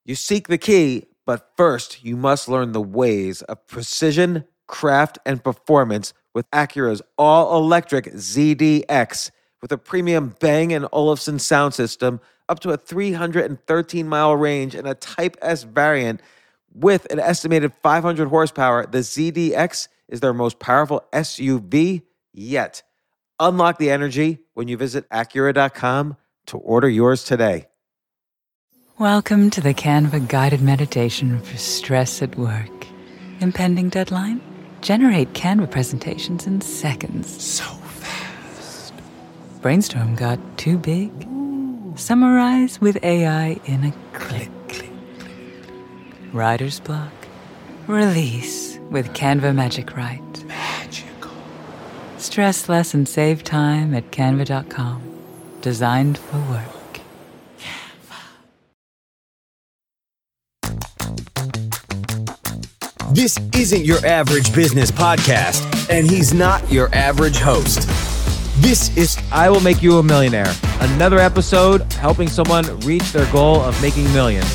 You seek the key, but first you must learn the ways of precision, craft, and performance with Acura's all-electric ZDX. With a premium Bang & Olufsen sound system, up to a 313-mile range, and a Type S variant with an estimated 500 horsepower, the ZDX is their most powerful SUV yet. Unlock the energy when you visit Acura.com to order yours today. Welcome to the Canva guided meditation for stress at work. Impending deadline? Generate Canva presentations in seconds. So fast. Brainstorm got too big? Summarize with AI in a click. Writer's block? Release with Canva Magic Write. Magical. Stress less and save time at canva.com. Designed for work. This isn't your average business podcast, and he's not your average host. This is I Will Make You a Millionaire, another episode helping someone reach their goal of making millions.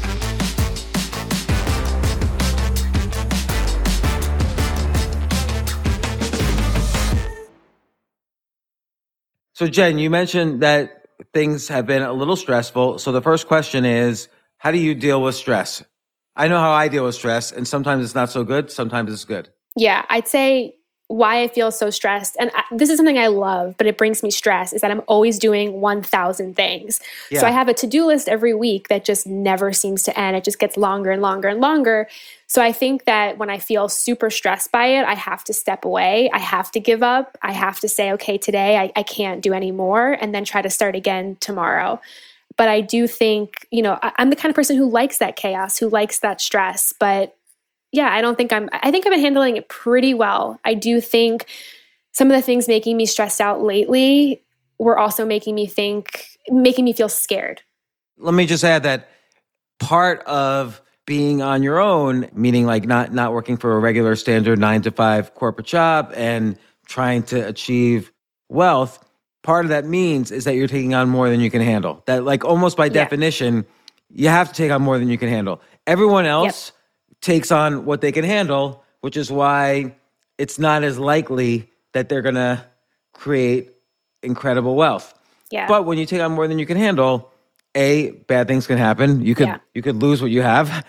So Jen, you mentioned that things have been a little stressful. So the first question is, how do you deal with stress? I know how I deal with stress, and sometimes it's not so good, sometimes it's good. Yeah, I'd say why I feel so stressed, and this is something I love, but it brings me stress, is that I'm always doing 1,000 things. Yeah. So I have a to-do list every week that just never seems to end. It just gets longer and longer and longer. So I think that when I feel super stressed by it, I have to step away. I have to give up. I have to say, okay, today I can't do any more, and then try to start again tomorrow. But I do think, I'm the kind of person who likes that chaos, who likes that stress. But yeah, I think I've been handling it pretty well. I do think some of the things making me stressed out lately were also making me feel scared. Let me just add that part of being on your own, meaning like not working for a regular standard 9-to-5 corporate job and trying to achieve wealth, part of that means is that you're taking on more than you can handle. That, like, almost by definition, you have to take on more than you can handle. Everyone else takes on what they can handle, which is why it's not as likely that they're going to create incredible wealth. Yeah. But when you take on more than you can handle, A, bad things can happen. You could lose what you have.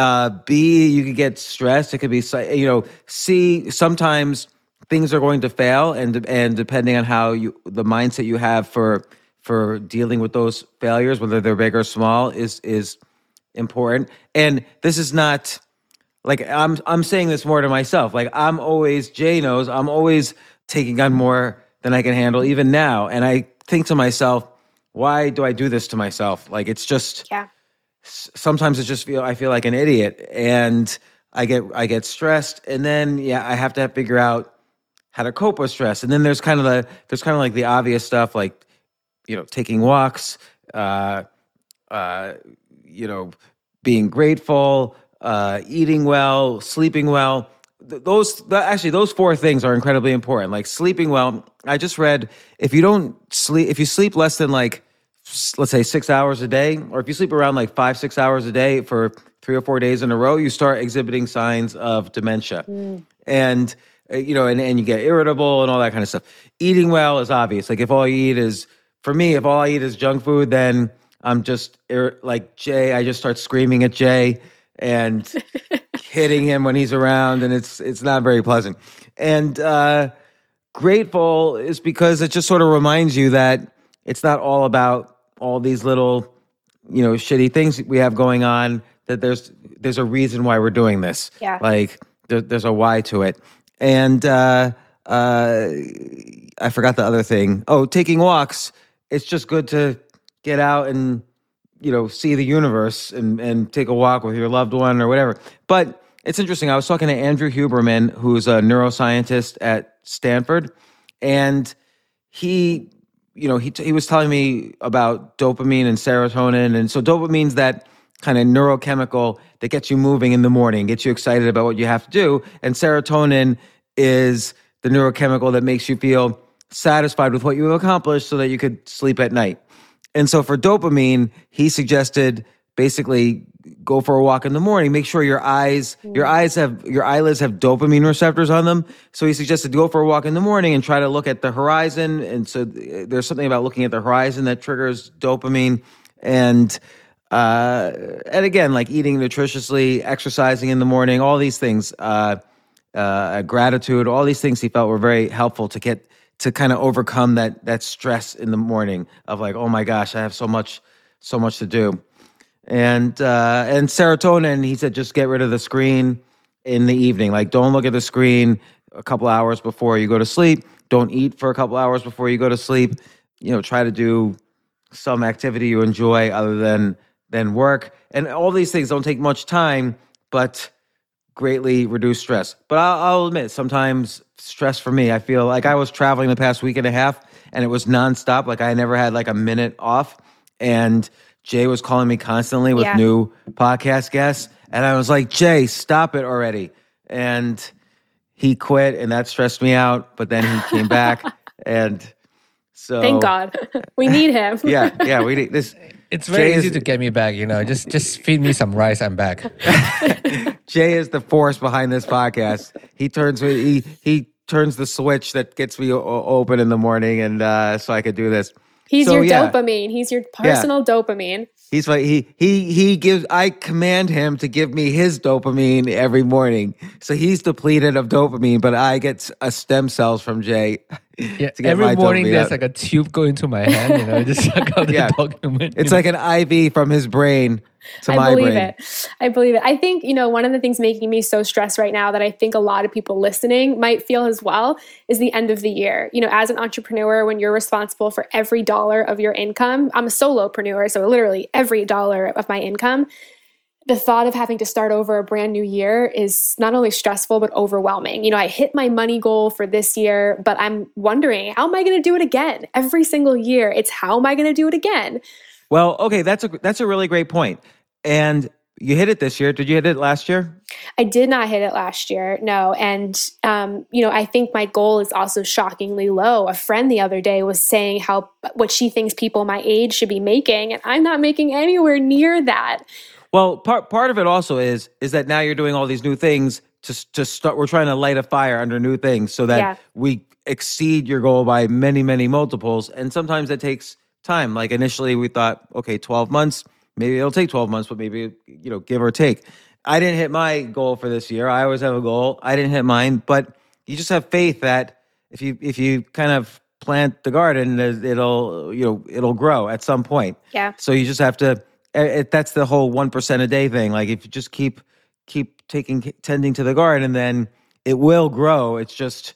B, you could get stressed. It could be, C, sometimes things are going to fail, and depending on how the mindset you have for dealing with those failures, whether they're big or small, is important. And this is not like I'm saying this more to myself. Like Jay knows I'm always taking on more than I can handle, even now. And I think to myself, why do I do this to myself? Like, it's just sometimes I feel like an idiot, and I get stressed, and then I have to figure out how to cope with stress. And then there's kind of like the obvious stuff, like, taking walks, being grateful, eating well, sleeping well. Those four things are incredibly important. Like sleeping well, I just read, if you sleep less than, like, let's say 6 hours a day, or if you sleep around like 5-6 hours a day for 3 or 4 days in a row, you start exhibiting signs of dementia. And and you get irritable and all that kind of stuff. Eating well is obvious. Like, if all I eat is junk food, then I'm just like Jay. I just start screaming at Jay and hitting him when he's around, and it's not very pleasant. And grateful is because it just sort of reminds you that it's not all about all these little, shitty things we have going on. That there's a reason why we're doing this. Yeah. Like there's a why to it. And I forgot the other thing. Oh, taking walks. It's just good to get out and, see the universe and take a walk with your loved one or whatever. But it's interesting. I was talking to Andrew Huberman, who's a neuroscientist at Stanford, and he was telling me about dopamine and serotonin. And so dopamine's that kind of neurochemical that gets you moving in the morning, gets you excited about what you have to do. And serotonin is the neurochemical that makes you feel satisfied with what you have accomplished so that you could sleep at night. And so for dopamine, he suggested basically go for a walk in the morning, make sure your eyelids have dopamine receptors on them. So he suggested go for a walk in the morning and try to look at the horizon. And so there's something about looking at the horizon that triggers dopamine. And again, like eating nutritiously, exercising in the morning, all these things, gratitude, all these things he felt were very helpful to kind of overcome that stress in the morning of like, oh my gosh, I have so much to do. And serotonin, he said, just get rid of the screen in the evening. Like, don't look at the screen a couple hours before you go to sleep. Don't eat for a couple hours before you go to sleep. Try to do some activity you enjoy other than work. And all these things don't take much time, but greatly reduce stress. But I'll admit, sometimes stress for me, I feel like I was traveling the past week and a half and it was nonstop. Like I never had like a minute off. And Jay was calling me constantly with new podcast guests. And I was like, Jay, stop it already. And he quit and that stressed me out. But then he came back. And so thank God. We need him. Yeah, we need this. It's very easy to get me back, just feed me some rice, I'm back. Jay is the force behind this podcast. He turns the switch that gets me open in the morning and so I could do this. He's your dopamine. He's your personal dopamine. He's like he gives. I command him to give me his dopamine every morning. So he's depleted of dopamine, but I get stem cells from Jay. Yeah, every morning there's like a tube going to my hand. Just suck out the dopamine. It's like an IV from his brain to my brain. I believe it. I think one of the things making me so stressed right now that I think a lot of people listening might feel as well is the end of the year. As an entrepreneur, when you're responsible for every dollar of your income, I'm a solopreneur, so literally every dollar of my income, the thought of having to start over a brand new year is not only stressful, but overwhelming. I hit my money goal for this year, but I'm wondering, how am I going to do it again? Every single year, it's how am I going to do it again? Well, okay, that's a really great point. And you hit it this year. Did you hit it last year? I did not hit it last year, no. And, I think my goal is also shockingly low. A friend the other day was saying what she thinks people my age should be making, and I'm not making anywhere near that. Well, part of it also is that now you're doing all these new things to start. We're trying to light a fire under new things so that we exceed your goal by many, many multiples. And sometimes that takes time. Like initially we thought, okay, 12 months, maybe it'll take 12 months, but maybe, give or take. I didn't hit my goal for this year. I always have a goal. I didn't hit mine, but you just have faith that if you kind of plant the garden, it'll grow at some point. Yeah. So you just have to. That's the whole 1% a day thing. Like if you just keep tending to the garden, then it will grow. It's just,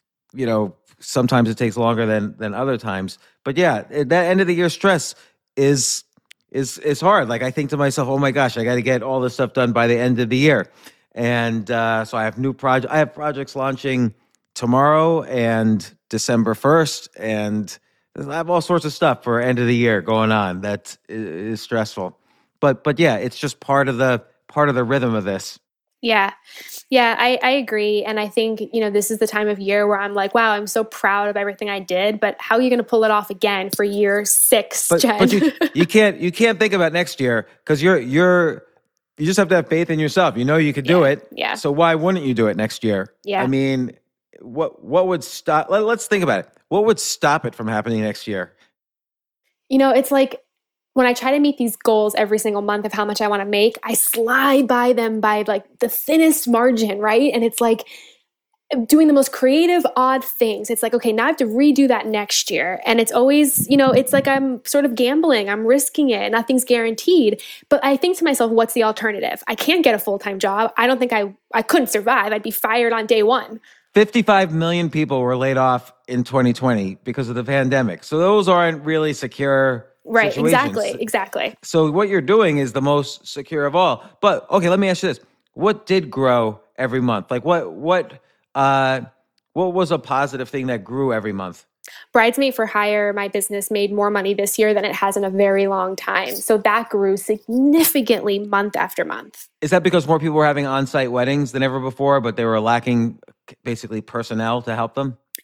sometimes it takes longer than other times. But yeah, that end of the year stress is hard. Like I think to myself, oh my gosh, I got to get all this stuff done by the end of the year. And so I have I have projects launching tomorrow and December 1st, and I have all sorts of stuff for end of the year going on that is stressful. But yeah, it's just part of the rhythm of this. Yeah. Yeah, I agree. And I think, this is the time of year where I'm like, wow, I'm so proud of everything I did, but how are you going to pull it off again for year 6, Jen? But you can't think about next year because you just have to have faith in yourself. You could do it. Yeah. So why wouldn't you do it next year? Yeah. I mean, what would stop? Let's think about it. What would stop it from happening next year? It's like when I try to meet these goals every single month of how much I want to make, I slide by them by like the thinnest margin, right? And it's like doing the most creative, odd things. It's like, okay, now I have to redo that next year. And it's always, it's like I'm sort of gambling. I'm risking it. Nothing's guaranteed. But I think to myself, what's the alternative? I can't get a full-time job. I don't think I couldn't survive. I'd be fired on day one. 55 million people were laid off in 2020 because of the pandemic. So those aren't really secure situations. Exactly. So what you're doing is the most secure of all. But okay, let me ask you this. What did grow every month? Like what was a positive thing that grew every month? Bridesmaid for Hire, my business, made more money this year than it has in a very long time. So that grew significantly month after month. Is that because more people were having on-site weddings than ever before, but they were lacking basically personnel to help them?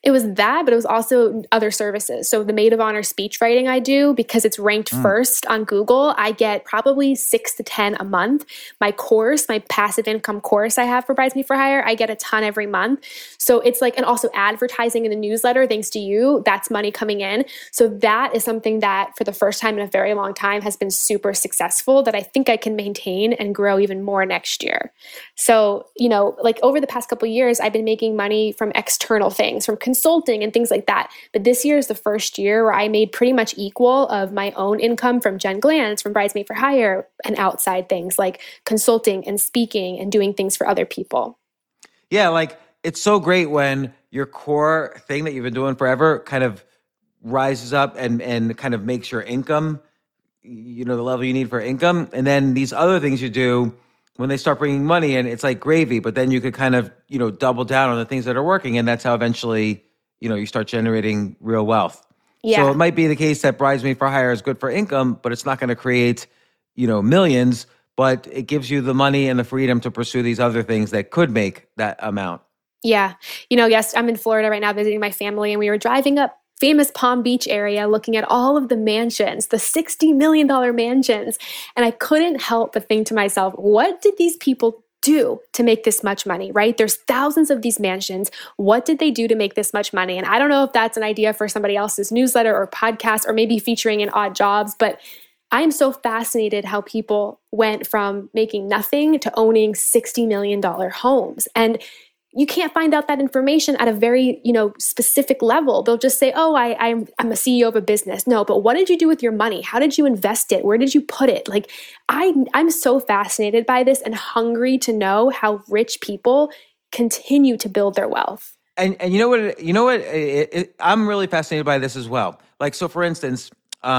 It was that, but it was also other services. So the maid of honor speech writing I do, because it's ranked first on Google, I get probably 6 to 10 a month. My course, my passive income course I have for Brides Made for Hire, I get a ton every month. So it's like, and also advertising in the newsletter, thanks to you, that's money coming in. So that is something that for the first time in a very long time has been super successful that I think I can maintain and grow even more next year. So, like over the past couple of years, I've been making money from external things, from consulting and things like that. But this year is the first year where I made pretty much equal of my own income from Jen Glantz, from Brides Made for Hire, and outside things like consulting and speaking and doing things for other people. Yeah, like it's so great when your core thing that you've been doing forever kind of rises up and kind of makes your income, the level you need for income. And then these other things you do, when they start bringing money in, it's like gravy, but then you could kind of, double down on the things that are working. And that's how eventually, you start generating real wealth. Yeah. So it might be the case that Brides Made for Hire is good for income, but it's not going to create, millions, but it gives you the money and the freedom to pursue these other things that could make that amount. Yeah. Yes, I'm in Florida right now visiting my family, and we were driving up famous Palm Beach area looking at all of the mansions, the $60 million mansions. And I couldn't help but think to myself, what did these people do to make this much money, right? There's thousands of these mansions. What did they do to make this much money? And I don't know if that's an idea for somebody else's newsletter or podcast or maybe featuring in Odd Jobs, but I am so fascinated how people went from making nothing to owning $60 million homes. And you can't find out that information at a very, specific level. They'll just say, oh, I'm a CEO of a business. No, but what did you do with your money? How did you invest it? Where did you put it? Like, I'm so fascinated by this and hungry to know how rich people continue to build their wealth. And you know what? I'm really fascinated by this as well. Like, so for instance,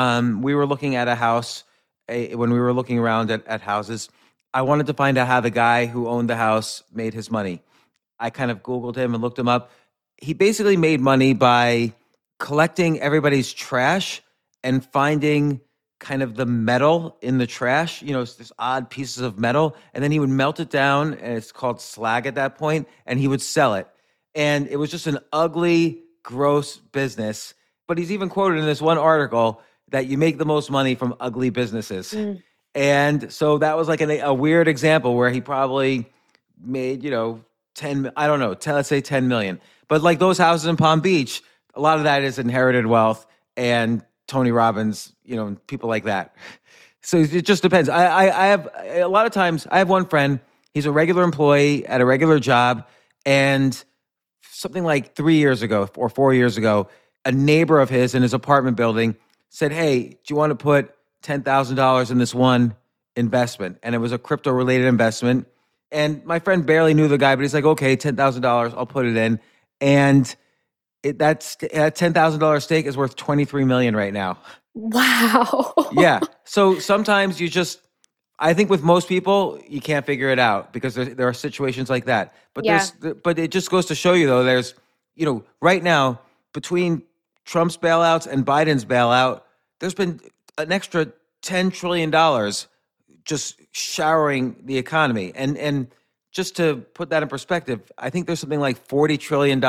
we were looking at a house when we were looking around at houses. I wanted to find out how the guy who owned the house made his money. I kind of Googled him and looked him up. He basically made money by collecting everybody's trash and finding kind of the metal in the trash, it's this odd pieces of metal. And then he would melt it down, and it's called slag at that point, and he would sell it. And it was just an ugly, gross business. But he's even quoted in this one article that you make the most money from ugly businesses. And so that was like a weird example where he probably made, let's say 10 million. But like those houses in Palm Beach, a lot of that is inherited wealth and Tony Robbins, people like that. So it just depends. I have a lot of times, I have one friend, he's a regular employee at a regular job, and something like 3 years ago or 4 years ago, a neighbor of his in his apartment building said, hey, do you want to put $10,000 in this one investment? And it was a crypto-related investment. And my friend barely knew the guy, but he's like, okay, $10,000, I'll put it in. And that $10,000 stake is worth $23 million right now. Wow. Yeah. So sometimes I think with most people, you can't figure it out because there are situations like that. But but it just goes to show you, though, there's, right now, between Trump's bailouts and Biden's bailout, there's been an extra $10 trillion just showering the economy. And just to put that in perspective, I think there's something like $40 trillion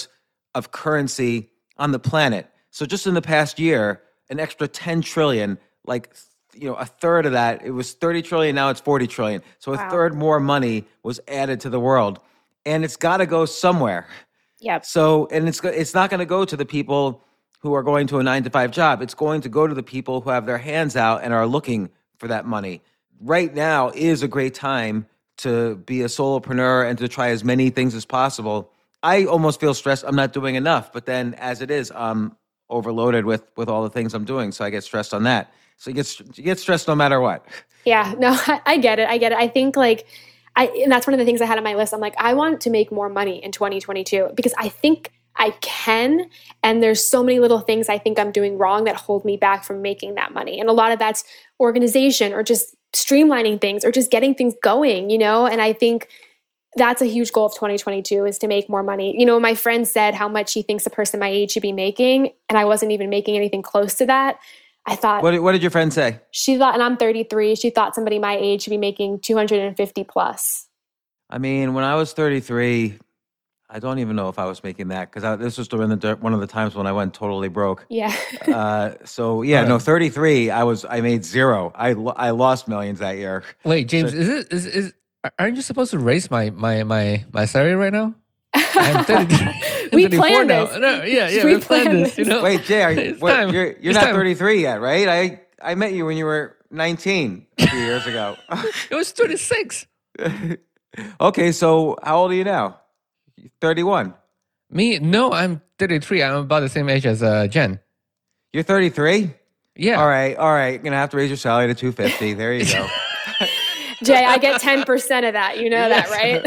of currency on the planet. So just in the past year, an extra 10 trillion, like, a third of that, it was 30 trillion, now it's 40 trillion. So a third more money was added to the world. And it's got to go somewhere. Yep. So, and it's not going to go to the people who are going to a 9-to-5 job. It's going to go to the people who have their hands out and are looking for that money. Right now is a great time to be a solopreneur and to try as many things as possible. I almost feel stressed. I'm not doing enough, but then as it is, I'm overloaded with all the things I'm doing. So I get stressed on that. So you get stressed no matter what. Yeah, no, I get it. I think and that's one of the things I had on my list. I'm like, I want to make more money in 2022 because I think I can. And there's so many little things I think I'm doing wrong that hold me back from making that money. And a lot of that's organization or just streamlining things or just getting things going, And I think that's a huge goal of 2022 is to make more money. My friend said how much she thinks a person my age should be making, and I wasn't even making anything close to that. I thought, what did your friend say? She thought, and I'm 33, she thought somebody my age should be making 250 plus. I mean, when I was 33, I don't even know if I was making that because this was during one of the times when I went totally broke. Yeah. So yeah, no, 33. I made zero. I lost millions that year. Wait, James, aren't you supposed to raise my salary right now? I'm 33. We planned this. No, we planned this. You know. Wait, Jay, you're not 33 yet, right? I met you when you were 19 a few years ago. It was 26. Okay, so how old are you now? 31. Me? No, I'm 33. I'm about the same age as Jen. You're 33? Yeah. All right. You're gonna have to raise your salary to $250. There you go. Jay, I get 10% of that. You know that, right?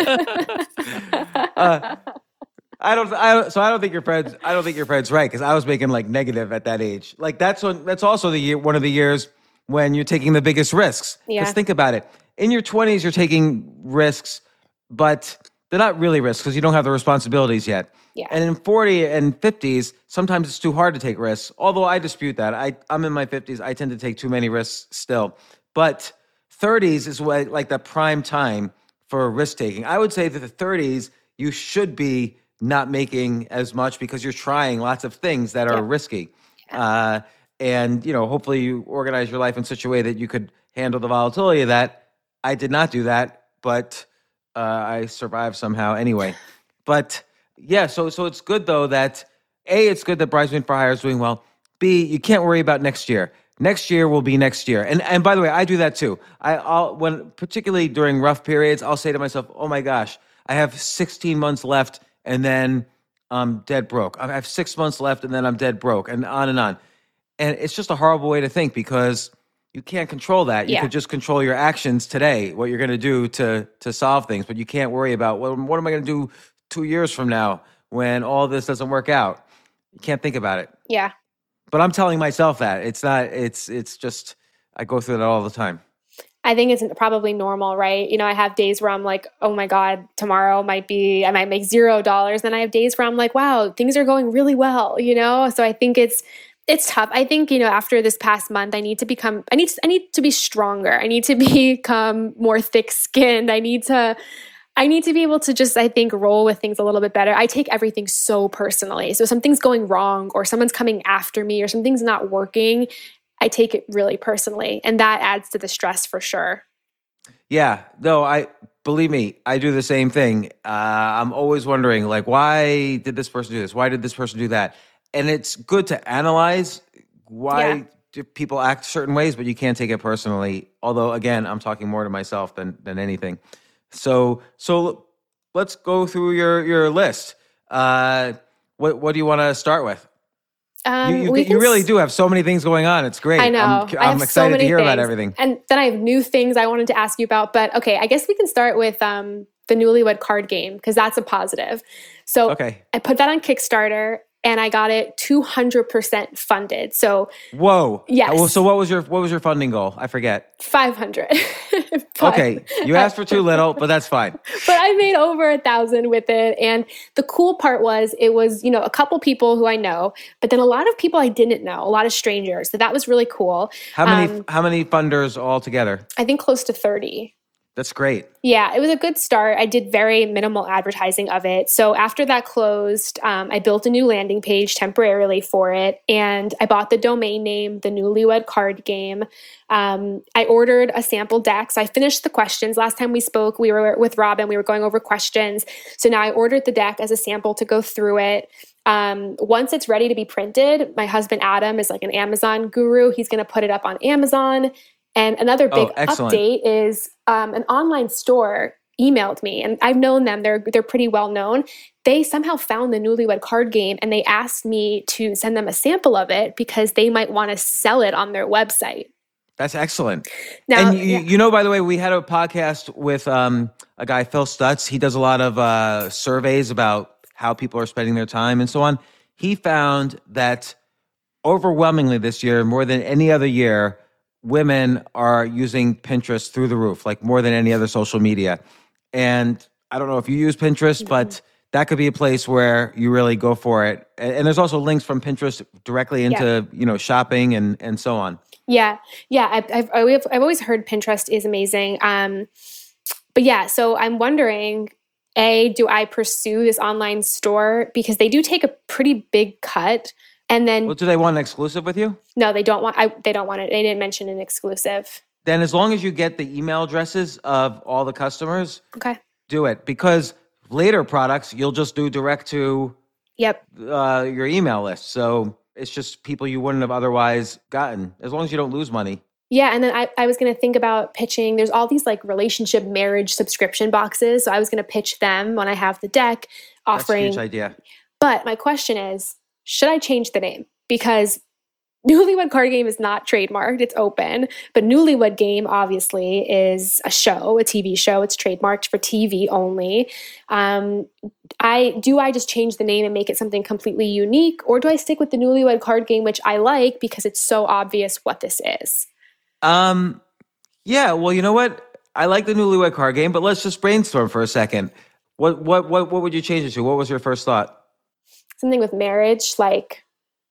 I don't think your friend's right because I was making like negative at that age. Like that's also one of the years when you're taking the biggest risks. Yeah. Because think about it. In your 20s, you're taking risks, but they're not really risks because you don't have the responsibilities yet. Yeah. And in 40 and 50s, sometimes it's too hard to take risks. Although I dispute that. I'm in my 50s. I tend to take too many risks still. But 30s is like the prime time for risk taking. I would say that the 30s, you should be not making as much because you're trying lots of things that are risky. And, hopefully you organize your life in such a way that you could handle the volatility of that. I did not do that, but I survived somehow anyway. But yeah, so it's good though that A, it's good that Bridesmaid for Hire is doing well. B, you can't worry about next year. Next year will be next year. And by the way, I do that too. When particularly during rough periods, I'll say to myself, oh my gosh, I have 16 months left and then I'm dead broke. I have 6 months left and then I'm dead broke, and on and on. And it's just a horrible way to think because you can't control that. You could just control your actions today, what you're going to do to solve things, but you can't worry about what am I going to do 2 years from now when all this doesn't work out. You can't think about it. Yeah. But I'm telling myself that it's just, I go through that all the time. I think it's probably normal, right? I have days where I'm like, oh my God, tomorrow I might make $0. Then I have days where I'm like, wow, things are going really well, So I think it's tough. I think, after this past month, I need to be stronger. I need to become more thick-skinned. I need to be able to just, I think, roll with things a little bit better. I take everything so personally. So if something's going wrong or someone's coming after me or something's not working, I take it really personally. And that adds to the stress for sure. Yeah. No, believe me, I do the same thing. I'm always wondering, like, why did this person do this? Why did this person do that? And it's good to analyze why do people act certain ways, but you can't take it personally. Although, again, I'm talking more to myself than anything. So let's go through your list. What do you want to start with? You really do have so many things going on. It's great. I know. I'm excited to hear about everything. And then I have new things I wanted to ask you about. But okay, I guess we can start with the Newlywed Card Game because that's a positive. So I put that on Kickstarter. And I got it 200% funded. So whoa, yes. So what was your funding goal? I forget. 500. Okay, you asked for too little, but that's fine. But I made over 1,000 with it, and the cool part was it was a couple people who I know, but then a lot of people I didn't know, a lot of strangers. So that was really cool. How many funders altogether? I think close to 30. That's great. Yeah, it was a good start. I did very minimal advertising of it. So after that closed, I built a new landing page temporarily for it. And I bought the domain name, the Newlywed Card Game. I ordered a sample deck. So I finished the questions. Last time we spoke, we were with Robin. We were going over questions. So now I ordered the deck as a sample to go through it. Once it's ready to be printed, my husband Adam is like an Amazon guru. He's going to put it up on Amazon. And another big update is an online store emailed me, and I've known them. They're pretty well known. They somehow found the Newlywed Card Game, and they asked me to send them a sample of it because they might want to sell it on their website. That's excellent. Now, and by the way, we had a podcast with a guy, Phil Stutz. He does a lot of surveys about how people are spending their time and so on. He found that overwhelmingly this year, more than any other year, women are using Pinterest through the roof, like more than any other social media. And I don't know if you use Pinterest, but that could be a place where you really go for it. And there's also links from Pinterest directly into, shopping and so on. Yeah. I've always heard Pinterest is amazing. But yeah, so I'm wondering, do I pursue this online store? Because they do take a pretty big cut. And then, Well, do they want an exclusive with you? no, they don't want, they don't want it. They didn't mention an exclusive. Then as long as you get the email addresses of all the customers, Okay. do it. Because later products, you'll just do direct to Yep. your email list. So it's just people you wouldn't have otherwise gotten, as long as you don't lose money. Yeah. And then I was going to think about pitching. There's all these like relationship marriage subscription boxes. So I was going to pitch them when I have the deck That's a offering. huge idea. But my question is, should I change the name? Because Newlywed Card Game is not trademarked, it's open. But Newlywed Game obviously is a show, a TV show. It's trademarked for TV only. I just change the name and make it something completely unique? Or do I stick with the Newlywed Card Game, which I like because it's so obvious what this is? Yeah, well, you know what? I like the Newlywed Card Game, but let's just brainstorm for a second. What would you change it to? What was your first thought? Something with marriage, like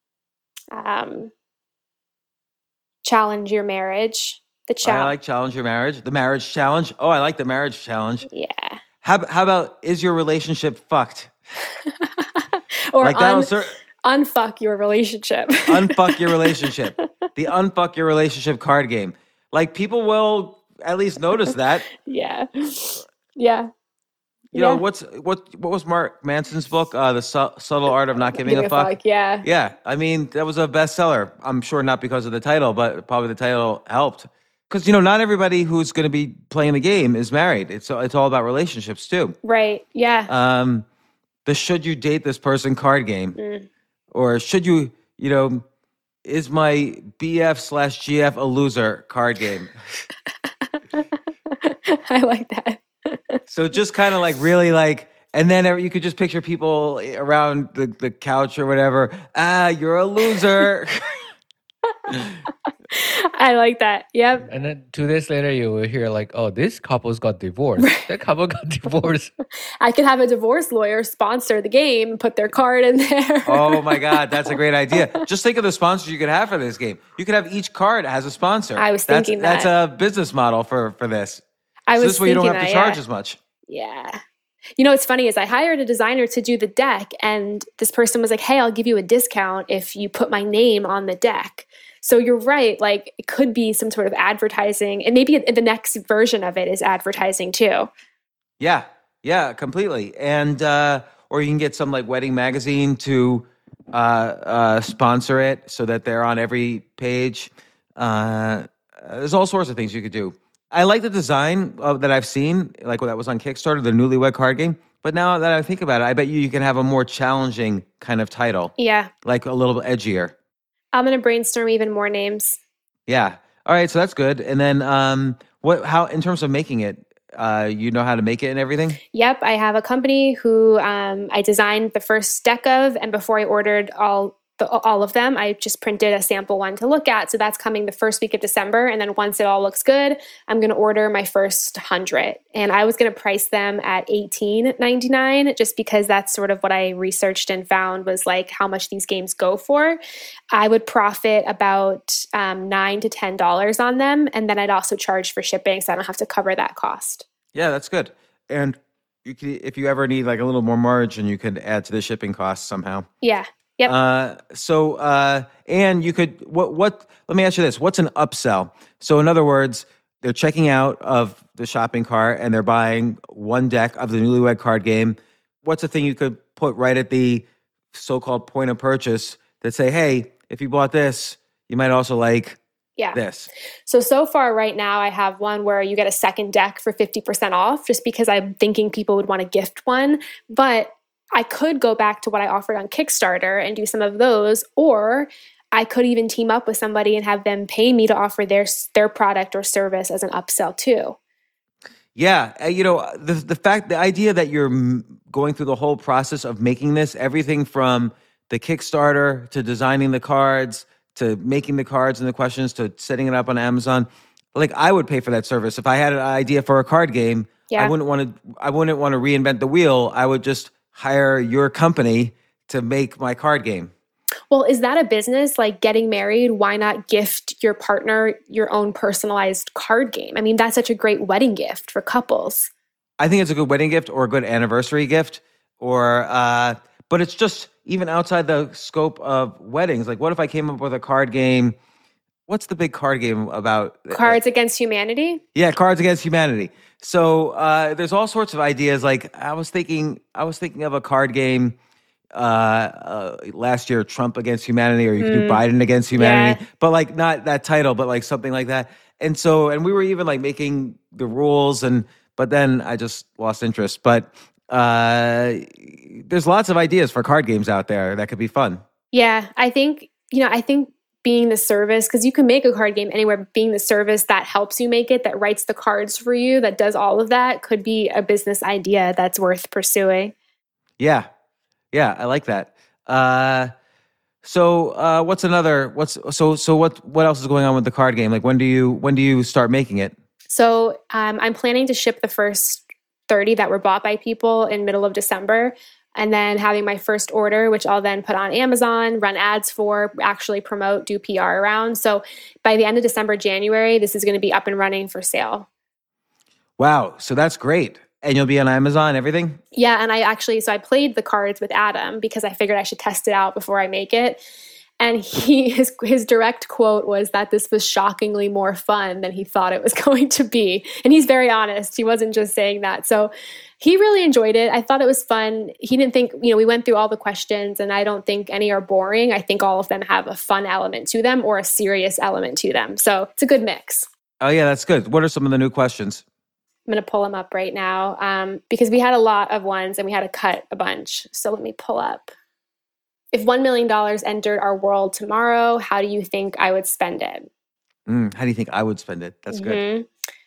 challenge your marriage. The I challenge. like challenge your marriage. The marriage challenge. Oh, I like the marriage challenge. Yeah. How about is your relationship fucked? Or Like that'll unfuck your relationship. unfuck your relationship. The unfuck your relationship card game. Like people will at least notice that. Yeah. Yeah. You know, what was Mark Manson's book? The Subtle Art of Not Giving a Fuck. Yeah. Yeah, I mean that was a bestseller. I'm sure not because of the title, but probably the title helped. Because not everybody who's going to be playing the game is married. It's all about relationships too. Right. Yeah. The should you date this person card game, or should you is my BF/GF a loser card game. I like that. So just kind of like really like, and then you could just picture people around the couch or whatever. You're a loser. I like that. Yep. And then 2 days later, you will hear like, "Oh, this couple's got divorced. That couple got divorced." I could have a divorce lawyer sponsor the game, put their card in there. Oh my God, that's a great idea. Just think of the sponsors you could have for this game. You could have each card has a sponsor. I was thinking that's a business model for this. I was This way you don't thinking have to that, charge yeah. as much. Yeah. What's funny is I hired a designer to do the deck, and this person was like, "Hey, I'll give you a discount if you put my name on the deck." So you're right. Like it could be some sort of advertising, and maybe the next version of it is advertising too. Yeah, completely. And or you can get some like wedding magazine to sponsor it so that they're on every page. There's all sorts of things you could do. I like the design that I've seen, like what that was on Kickstarter, the Newlywed Card Game. But now that I think about it, I bet you can have a more challenging kind of title, Yeah. like a little bit edgier. I'm going to brainstorm even more names. Yeah. All right. So that's good. And then how in terms of making it, you know how to make it and everything? Yep. I have a company who I designed the first deck of, and before I ordered all of them, I just printed a sample one to look at. So that's coming the first week of December. And then once it all looks good, I'm going to order my first 100. And I was going to price them at $18.99 just because that's sort of what I researched and found was like how much these games go for. I would profit about $9 to $10 on them. And then I'd also charge for shipping so I don't have to cover that cost. Yeah, that's good. And you could, if you ever need like a little more margin, you could add to the shipping costs somehow. Yeah. Yep. And you could, let me ask you this. What's an upsell? So in other words, they're checking out of the shopping cart and they're buying one deck of the Newlywed Card Game. What's a thing you could put right at the so-called point of purchase that say, hey, if you bought this, you might also like this. So far right now, I have one where you get a second deck for 50% off just because I'm thinking people would want to gift one. But I could go back to what I offered on Kickstarter and do some of those, or I could even team up with somebody and have them pay me to offer their product or service as an upsell too. Yeah, the idea that you're going through the whole process of making this, everything from the Kickstarter to designing the cards to making the cards and the questions to setting it up on Amazon, like I would pay for that service if I had an idea for a card game. Yeah. I wouldn't want to reinvent the wheel. I would just hire your company to make my card game. Well, is that a business? Like getting married, why not gift your partner your own personalized card game? I mean, that's such a great wedding gift for couples. I think it's a good wedding gift or a good anniversary gift, or but it's just even outside the scope of weddings. Like, what if I came up with a card game? What's the big card game about? Cards Against Humanity? Yeah, Cards Against Humanity. So there's all sorts of ideas. Like I was thinking of a card game last year, Trump Against Humanity, or you could do Biden Against Humanity, but like not that title, but like something like that. And we were even like making the rules, but then I just lost interest. But there's lots of ideas for card games out there that could be fun. Yeah, I think being the service, because you can make a card game anywhere, but being the service that helps you make it, that writes the cards for you, that does all of that, could be a business idea that's worth pursuing. Yeah, I like that. So what else is going on with the card game? Like when do you start making it? So I'm planning to ship the first 30 that were bought by people in middle of December, and then having my first order, which I'll then put on Amazon, run ads for, actually promote, do PR around. So by the end of December, January, this is going to be up and running for sale. Wow. So that's great. And you'll be on Amazon, everything? Yeah. And I played the cards with Adam because I figured I should test it out before I make it. And his direct quote was that this was shockingly more fun than he thought it was going to be. And he's very honest. He wasn't just saying that. So he really enjoyed it. I thought it was fun. He didn't think, we went through all the questions and I don't think any are boring. I think all of them have a fun element to them or a serious element to them. So it's a good mix. Oh yeah, that's good. What are some of the new questions? I'm going to pull them up right now because we had a lot of ones and we had to cut a bunch. So let me pull up. If $1 million entered our world tomorrow, how do you think I would spend it? How do you think I would spend it? That's good.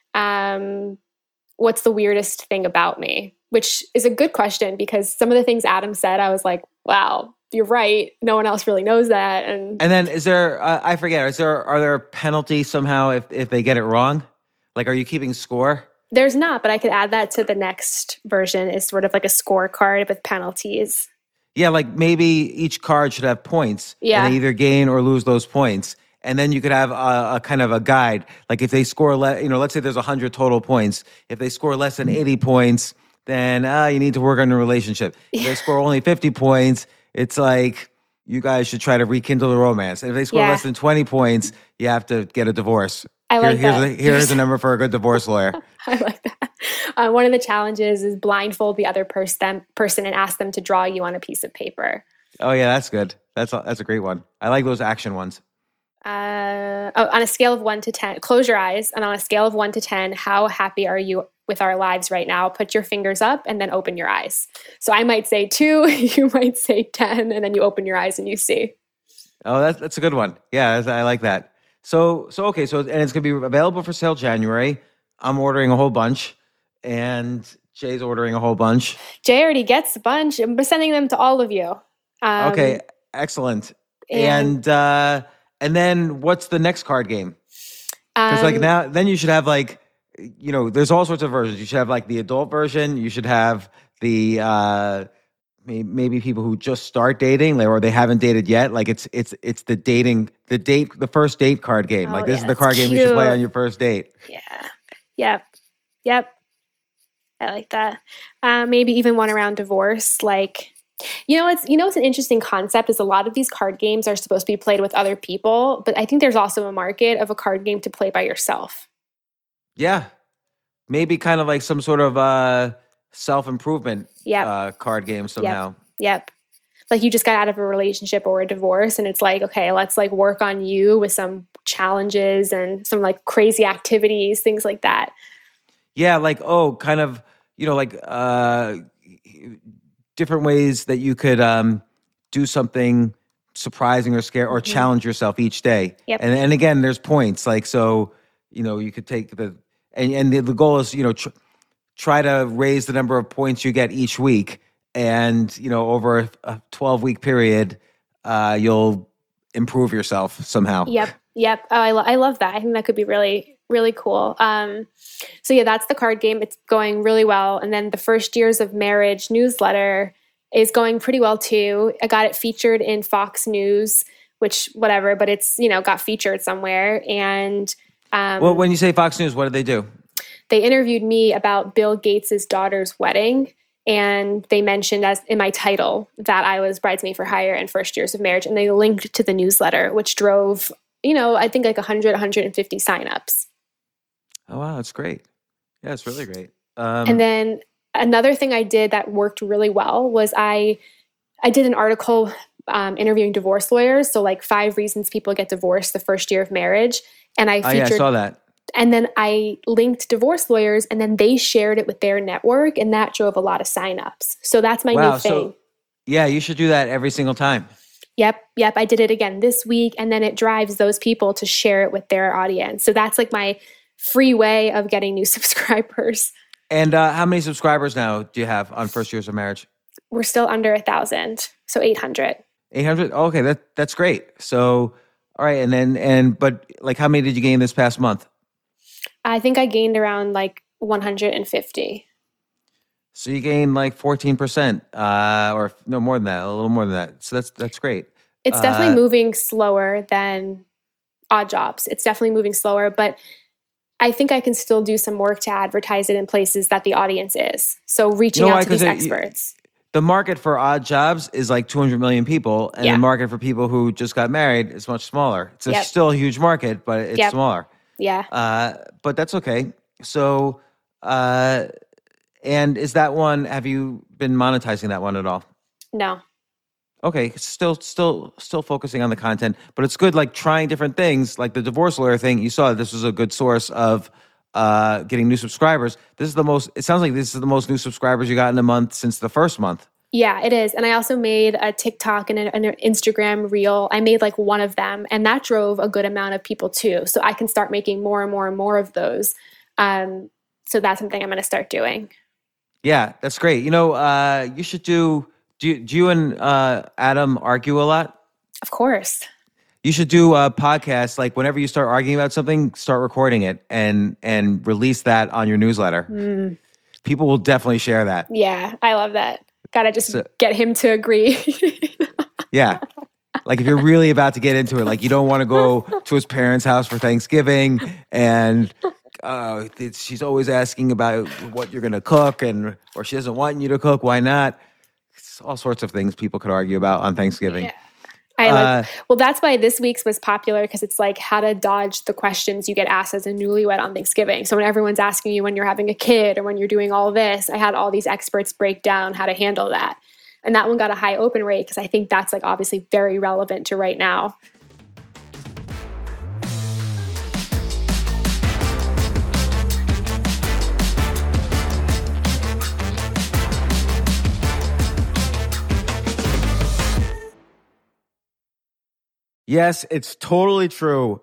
What's the weirdest thing about me? Which is a good question because some of the things Adam said, I was like, wow, you're right. No one else really knows that. And then is there, I forget, are there penalties somehow if they get it wrong? Like, are you keeping score? There's not, but I could add that to the next version is sort of like a scorecard with penalties. Yeah, like maybe each card should have points. Yeah. And they either gain or lose those points. And then you could have a kind of a guide. Like if they score, let's say there's 100 total points. If they score less than 80 points, then you need to work on your relationship. If they score only 50 points, it's like you guys should try to rekindle the romance. And if they score less than 20 points, you have to get a divorce. I like that. Here's the number for a good divorce lawyer. I like that. One of the challenges is blindfold the other person and ask them to draw you on a piece of paper. Oh yeah, that's good. That's a great one. I like those action ones. On a scale of 1 to 10, close your eyes, and on a scale of 1 to 10, how happy are you with our lives right now? Put your fingers up and then open your eyes. So I might say 2, you might say 10, and then you open your eyes and you see. Oh, that's a good one. Yeah, I like that. So okay, and it's gonna be available for sale January. I'm ordering a whole bunch, and Jay's ordering a whole bunch. Jay already gets a bunch. I'm sending them to all of you. Okay, excellent. And then what's the next card game? Because then you should have there's all sorts of versions. You should have like the adult version. You should have the maybe people who just start dating or they haven't dated yet. Like it's the first date card game. Like this is the card game you should play on your first date. Yeah. Yep. I like that. Maybe even one around divorce. Like, it's an interesting concept is a lot of these card games are supposed to be played with other people, but I think there's also a market of a card game to play by yourself. Yeah. Maybe kind of like some sort of self-improvement card game somehow. Yep. Like you just got out of a relationship or a divorce and it's like, okay, let's like work on you with some challenges and some like crazy activities, things like that. Yeah, like, kind of, different ways that you could do something surprising or scare or challenge yourself each day. Yep. And again, there's points. Like, so, you could take and the goal is, try to raise the number of points you get each week. And, over a 12-week period, you'll improve yourself somehow. Yep. Oh, I love that. I think that could be really, really cool. So yeah, that's the card game. It's going really well. And then the First Years of Marriage newsletter is going pretty well too. I got it featured in Fox News, which whatever, but it's, got featured somewhere. And well, when you say Fox News, what do they do? they interviewed me about Bill Gates's daughter's wedding. And they mentioned as in my title that I was bridesmaid for hire and first years of marriage. And they linked to the newsletter, which drove, I think like 100, 150 signups. Oh, wow. That's great. Yeah, it's really great. And then another thing I did that worked really well was I did an article interviewing divorce lawyers. So like 5 reasons people get divorced the first year of marriage. And I featured, I saw that. And then I linked divorce lawyers, and then they shared it with their network, and that drove a lot of signups. So that's my new thing. So, yeah, you should do that every single time. Yep. I did it again this week, and then it drives those people to share it with their audience. So that's like my free way of getting new subscribers. And how many subscribers now do you have on First Years of Marriage? We're still under 1,000, so 800. 800? Oh, okay, that's great. So, all right, but like, how many did you gain this past month? I think I gained around like 150. So you gained like 14%, or no more than that, a little more than that. So that's great. It's definitely moving slower than Odd Jobs. It's definitely moving slower, but I think I can still do some work to advertise it in places that the audience is. So reaching out to these experts. The market for Odd Jobs is like 200 million people, and the market for people who just got married is much smaller. It's still a huge market, but it's smaller. Yeah. But that's okay. So, and is that one, have you been monetizing that one at all? No. Okay. Still focusing on the content, but it's good, like trying different things, like the divorce lawyer thing. You saw that this was a good source of getting new subscribers. It sounds like this is the most new subscribers you got in a month since the first month. Yeah, it is. And I also made a TikTok and an Instagram reel. I made like one of them, and that drove a good amount of people too. So I can start making more and more and more of those. So that's something I'm going to start doing. Yeah, that's great. You should do you and Adam argue a lot? Of course. You should do a podcast, like whenever you start arguing about something, start recording it and release that on your newsletter. People will definitely share that. Yeah, I love that. Gotta just get him to agree. Yeah. Like if you're really about to get into it, like you don't want to go to his parents' house for Thanksgiving and she's always asking about what you're going to cook or she doesn't want you to cook. Why not? It's all sorts of things people could argue about on Thanksgiving. Yeah. Well, that's why this week's was popular, because it's like how to dodge the questions you get asked as a newlywed on Thanksgiving. So when everyone's asking you when you're having a kid or when you're doing all this, I had all these experts break down how to handle that. And that one got a high open rate because I think that's like obviously very relevant to right now. Yes, it's totally true.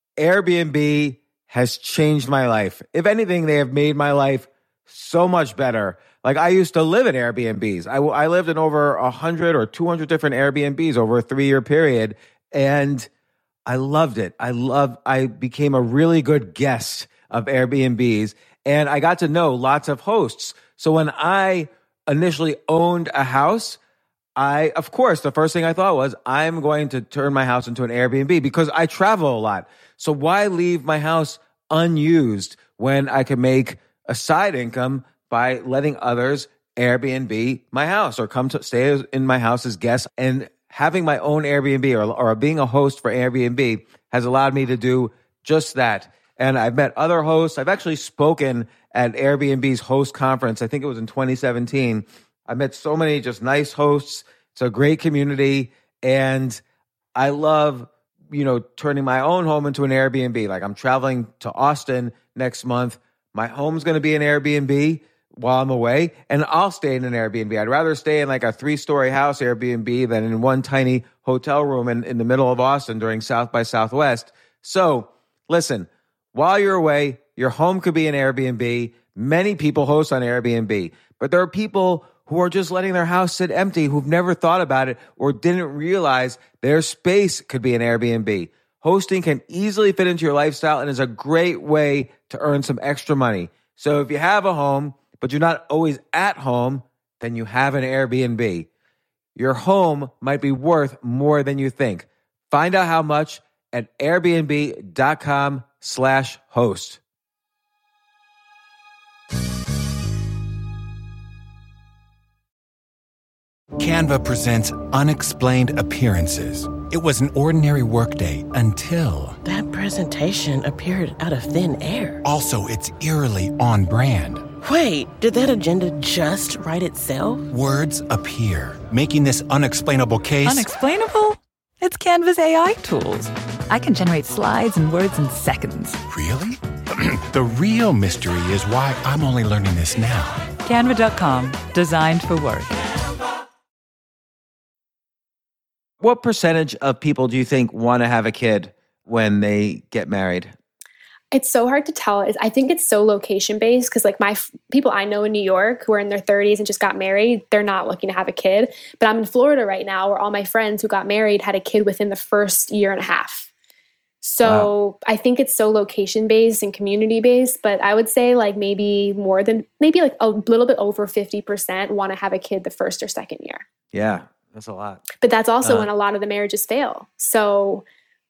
Airbnb has changed my life. If anything, they have made my life so much better. Like I used to live in Airbnbs. I lived in over 100 or 200 different Airbnbs over a 3-year period, and I loved it. I became a really good guest of Airbnbs, and I got to know lots of hosts. So when I initially owned a house, of course, the first thing I thought was, I'm going to turn my house into an Airbnb because I travel a lot. So why leave my house unused when I can make a side income by letting others Airbnb my house or come to stay in my house as guests? And having my own Airbnb or being a host for Airbnb has allowed me to do just that. And I've met other hosts. I've actually spoken at Airbnb's host conference. I think it was in 2017. I met so many just nice hosts. It's a great community. And I love, turning my own home into an Airbnb. Like I'm traveling to Austin next month. My home's going to be an Airbnb while I'm away, and I'll stay in an Airbnb. I'd rather stay in like a 3-story house Airbnb than in one tiny hotel room in the middle of Austin during South by Southwest. So listen, while you're away, your home could be an Airbnb. Many people host on Airbnb, but there are people who are just letting their house sit empty, who've never thought about it or didn't realize their space could be an Airbnb. Hosting can easily fit into your lifestyle and is a great way to earn some extra money. So if you have a home, but you're not always at home, then you have an Airbnb. Your home might be worth more than you think. Find out how much at airbnb.com/host. Canva presents Unexplained Appearances. It was an ordinary workday until... That presentation appeared out of thin air. Also, it's eerily on brand. Wait, did that agenda just write itself? Words appear, making this unexplainable case... Unexplainable? It's Canva's AI tools. I can generate slides and words in seconds. Really? The real mystery is why I'm only learning this now. Canva.com, designed for work. What percentage of people do you think want to have a kid when they get married? It's so hard to tell. I think it's so location based because like people I know in New York who are in their 30s and just got married, they're not looking to have a kid. But I'm in Florida right now where all my friends who got married had a kid within the first year and a half. So wow. I think it's so location based and community based, but I would say like maybe like a little bit over 50% want to have a kid the first or second year. Yeah, that's a lot. But that's also when a lot of the marriages fail. So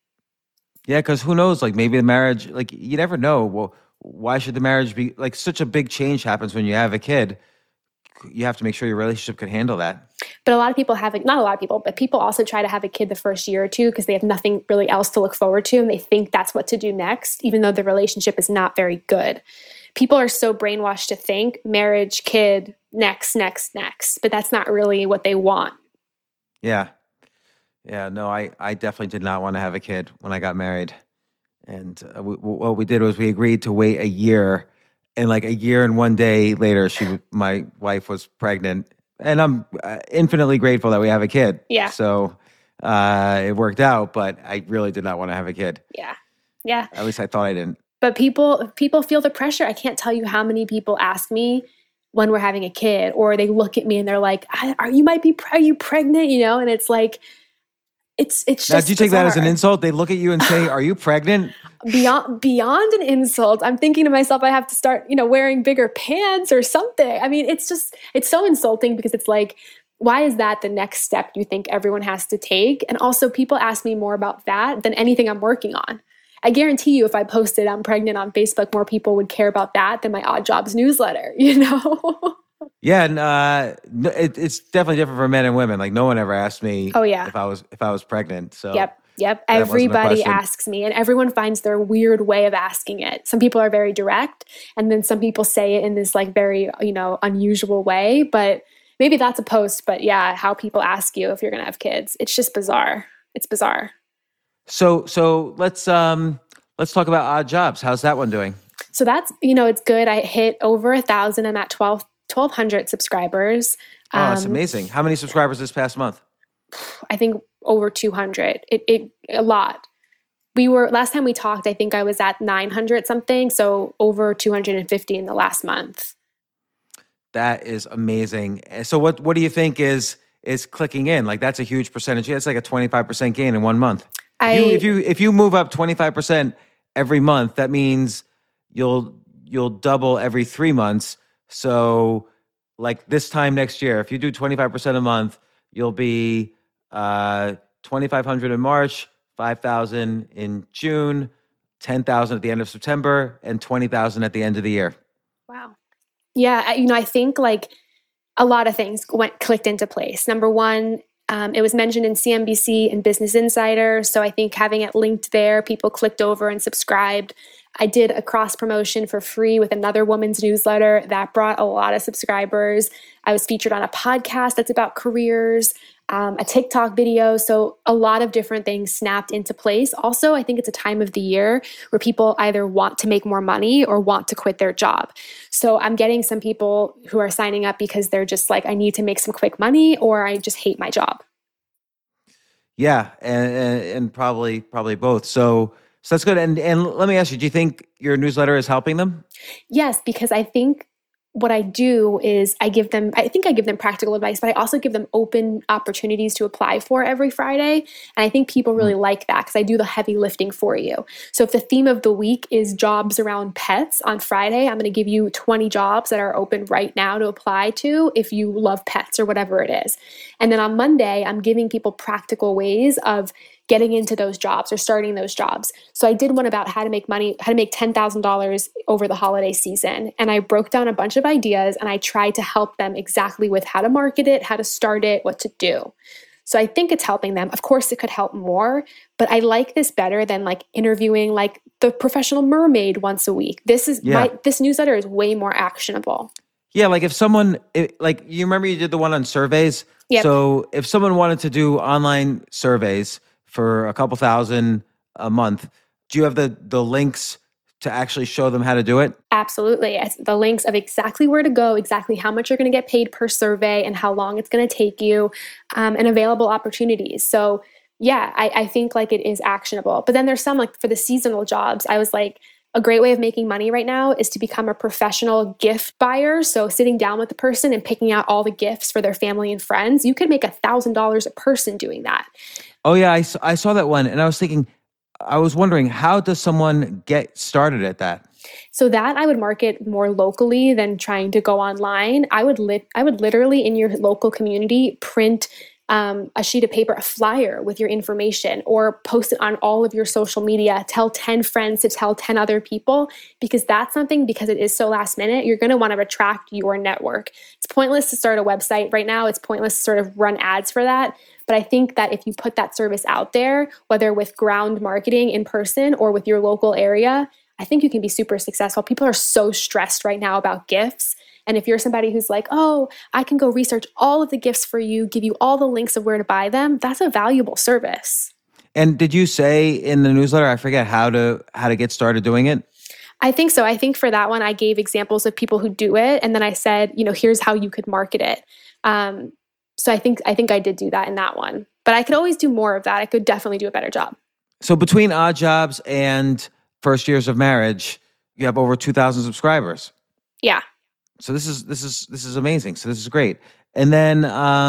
yeah, because who knows? Like maybe the marriage, like you never know. Well, why should the marriage be like such a big change happens when you have a kid? You have to make sure your relationship can handle that. But a lot of people not a lot of people, but people also try to have a kid the first year or two because they have nothing really else to look forward to. And they think that's what to do next, even though the relationship is not very good. People are so brainwashed to think marriage, kid, next. But that's not really what they want. Yeah. Yeah, no, I definitely did not want to have a kid when I got married. And what we did was we agreed to wait a year. And like a year and 1 day later, my wife was pregnant. And I'm infinitely grateful that we have a kid. Yeah. So it worked out, but I really did not want to have a kid. Yeah. Yeah. At least I thought I didn't. But people feel the pressure. I can't tell you how many people ask me when we're having a kid, or they look at me and they're like, are you pregnant? You know, and it's like, it's just now, do you take bizarre. that as an insult? They look at you and say, "Are you pregnant?" Beyond an insult, I'm thinking to myself, I have to start, wearing bigger pants or something. I mean, it's so insulting because it's like, why is that the next step you think everyone has to take? And also, people ask me more about that than anything I'm working on. I guarantee you, if I posted I'm pregnant on Facebook, more people would care about that than my Odd Jobs newsletter. Yeah, and it's definitely different for men and women. Like no one ever asked me if I was pregnant. So Yep. Everybody asks me, and everyone finds their weird way of asking it. Some people are very direct, and then some people say it in this like very, unusual way. But maybe that's a post. But yeah, how people ask you if you're going to have kids, it's just bizarre. It's bizarre. So let's talk about Odd Jobs. How's that one doing? So that's, it's good. I hit over 1,000. I'm at 1,200 subscribers. Oh, that's amazing. How many subscribers this past month? I think over 200. It a lot. Last time we talked, I think I was at 900 something. So over 250 in the last month. That is amazing. So what do you think is clicking in? Like that's a huge percentage. That's like a 25% gain in 1 month. If you move up 25% every month, that means you'll double every 3 months. So like this time next year, if you do 25% a month, you'll be 2,500 in March, 5,000 in June, 10,000 at the end of September, and 20,000 at the end of the year. Wow. Yeah, I think like a lot of things clicked into place. Number one, it was mentioned in CNBC and Business Insider. So I think having it linked there, people clicked over and subscribed. I did a cross promotion for free with another woman's newsletter that brought a lot of subscribers. I was featured on a podcast that's about careers, a TikTok video. So a lot of different things snapped into place. Also, I think it's a time of the year where people either want to make more money or want to quit their job. So I'm getting some people who are signing up because they're just like, I need to make some quick money, or I just hate my job. Yeah, and probably both. So that's good. And let me ask you, do you think your newsletter is helping them? Yes, because I think what I do is I give them practical advice, but I also give them open opportunities to apply for every Friday. And I think people really like that because I do the heavy lifting for you. So if the theme of the week is jobs around pets on Friday, I'm going to give you 20 jobs that are open right now to apply to if you love pets or whatever it is. And then on Monday, I'm giving people practical ways of getting into those jobs or starting those jobs. So I did one about how to make money, how to make $10,000 over the holiday season. And I broke down a bunch of ideas and I tried to help them exactly with how to market it, how to start it, what to do. So I think it's helping them. Of course, it could help more, but I like this better than like interviewing like the professional mermaid once a week. This newsletter is way more actionable. Yeah, like if someone, like you remember you did the one on surveys? Yep. So if someone wanted to do online surveys for a couple thousand a month, do you have the links to actually show them how to do it? Absolutely. The links of exactly where to go, exactly how much you're going to get paid per survey and how long it's going to take you, and available opportunities. So yeah, I think like it is actionable. But then there's some like for the seasonal jobs, I was like, a great way of making money right now is to become a professional gift buyer. So sitting down with the person and picking out all the gifts for their family and friends, you could make $1,000 a person doing that. Oh yeah, I saw that one and I was thinking, I was wondering, how does someone get started at that? So that I would market more locally than trying to go online. I would literally in your local community print a sheet of paper, a flyer with your information, or post it on all of your social media. Tell 10 friends to tell 10 other people, because that's something, because it is so last minute, you're going to want to attract your network. It's pointless to start a website right now. It's pointless to sort of run ads for that. But I think that if you put that service out there, whether with ground marketing in person or with your local area, I think you can be super successful. People are so stressed right now about gifts. And if you're somebody who's like, oh, I can go research all of the gifts for you, give you all the links of where to buy them, that's a valuable service. And did you say in the newsletter, I forget how to get started doing it? I think so. I think for that one, I gave examples of people who do it. And then I said, here's how you could market it. So I think I did do that in that one. But I could always do more of that. I could definitely do a better job. So between Odd Jobs and First Years of Marriage, you have over 2,000 subscribers. Yeah. So this is amazing. So this is great. And then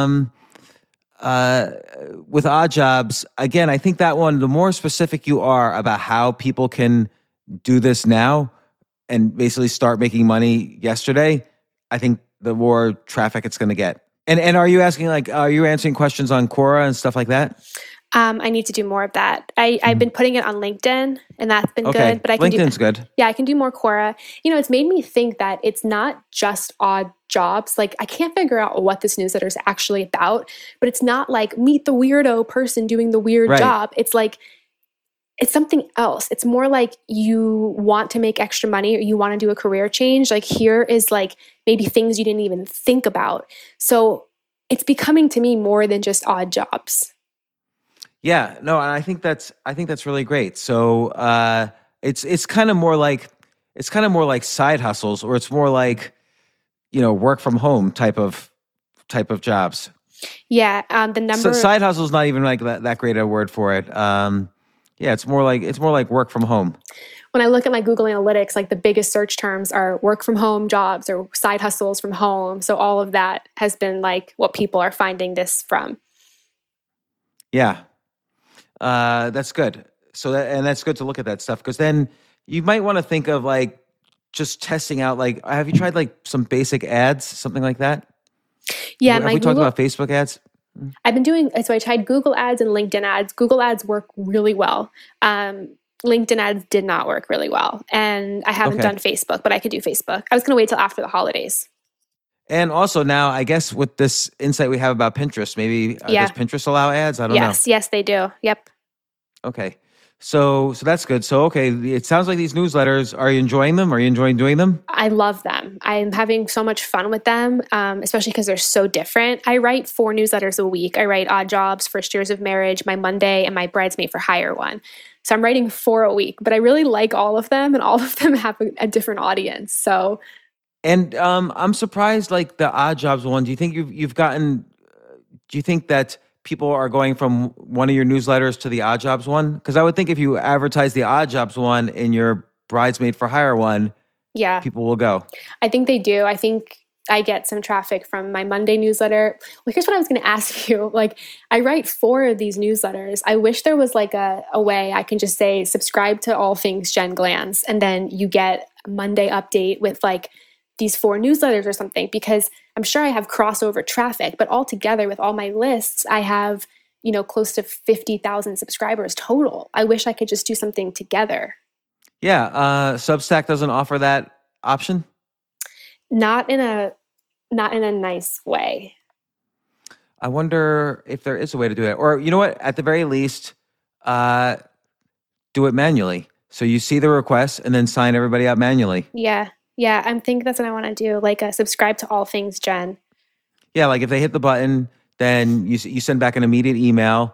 with Odd Jobs, again, I think that one, the more specific you are about how people can do this now and basically start making money yesterday, I think the more traffic it's going to get. And are you asking, like, are you answering questions on Quora and stuff like that? I need to do more of that. I've been putting it on LinkedIn, and that's been good. But LinkedIn's good. Yeah, I can do more Quora. It's made me think that it's not just Odd Jobs. Like, I can't figure out what this newsletter is actually about, but it's not like meet the weirdo person doing the weird job. It's like, it's something else. It's more like you want to make extra money or you want to do a career change. Like, here is like maybe things you didn't even think about. So it's becoming to me more than just Odd Jobs. Yeah, no, and I think that's really great. So it's kind of more like side hustles, or it's more like work from home type of jobs. Yeah, the number side hustle is not even like that great a word for it. Yeah, it's more like work from home. When I look at my Google Analytics, like the biggest search terms are work from home jobs or side hustles from home. So all of that has been like what people are finding this from. Yeah. That's good. So that's good to look at that stuff, because then you might want to think of like just testing out, like, have you tried like some basic ads, something like that? Yeah. Have we talked about Facebook ads? I've been doing, so I tried Google ads and LinkedIn ads. Google ads work really well. LinkedIn ads did not work really well. And I haven't done Facebook, but I could do Facebook. I was going to wait till after the holidays. And also now, I guess with this insight we have about Pinterest, maybe does Pinterest allow ads? I don't know. Yes, they do. Yep. Okay. So that's good. So, okay, it sounds like these newsletters, are you enjoying them? Are you enjoying doing them? I love them. I'm having so much fun with them, especially because they're so different. I write 4 newsletters a week. I write Odd Jobs, First Years of Marriage, my Monday, and my Bridesmaid for Hire one. So I'm writing 4 a week, but I really like all of them, and all of them have a different audience. So... And I'm surprised, like the Odd Jobs one. Do you think you've gotten? Do you think that people are going from one of your newsletters to the Odd Jobs one? Because I would think if you advertise the Odd Jobs one in your Bridesmaid for Hire one, people will go. I think they do. I think I get some traffic from my Monday newsletter. Well, here's what I was going to ask you. Like, I write 4 of these newsletters. I wish there was like a way I can just say subscribe to all things Jen Glanz, and then you get a Monday update with like these 4 newsletters or something, because I'm sure I have crossover traffic, but all together with all my lists, I have close to 50,000 subscribers total. I wish I could just do something together. Yeah. Substack doesn't offer that option? Not in a nice way. I wonder if there is a way to do that. Or you know what? At the very least, do it manually. So you see the request and then sign everybody up manually. Yeah. I think that's what I want to do. Like subscribe to All Things Jen. Yeah, like if they hit the button, then you send back an immediate email.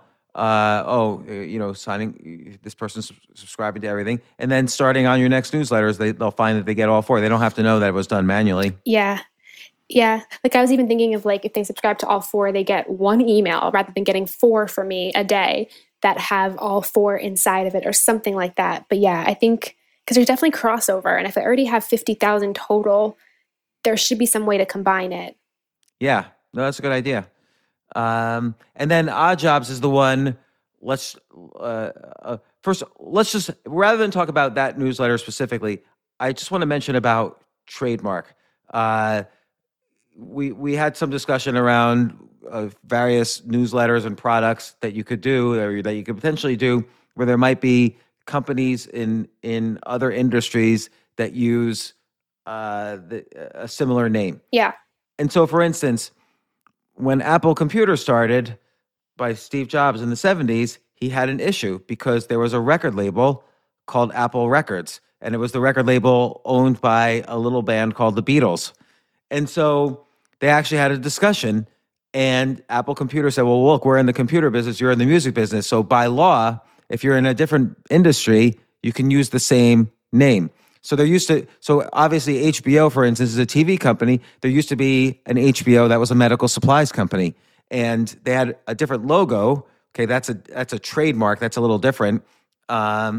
Signing this person's subscribing to everything, and then starting on your next newsletters, they'll find that they get all 4. They don't have to know that it was done manually. Yeah. Like I was even thinking of like if they subscribe to all 4, they get 1 email rather than getting 4 from me a day that have all 4 inside of it or something like that. But yeah, I think because there's definitely crossover, and if I already have 50,000 total, there should be some way to combine it. Yeah, no, that's a good idea. And then Odd Jobs is the one. First, let's just, rather than talk about that newsletter specifically, I just want to mention about trademark. We had some discussion around various newsletters and products that you could do or that you could potentially do where there might be companies in other industries that use a similar name. Yeah. And so, for instance, when Apple Computer started by Steve Jobs in the 70s, he had an issue because there was a record label called Apple Records, and it was the record label owned by a little band called the Beatles. And so they actually had a discussion, and Apple Computer said, well, look, we're in the computer business, you're in the music business. So by law, if you're in a different industry, you can use the same name. So so obviously HBO, for instance, is a TV company. There used to be an HBO that was a medical supplies company, and they had a different logo. Okay, that's a trademark. That's a little different. Or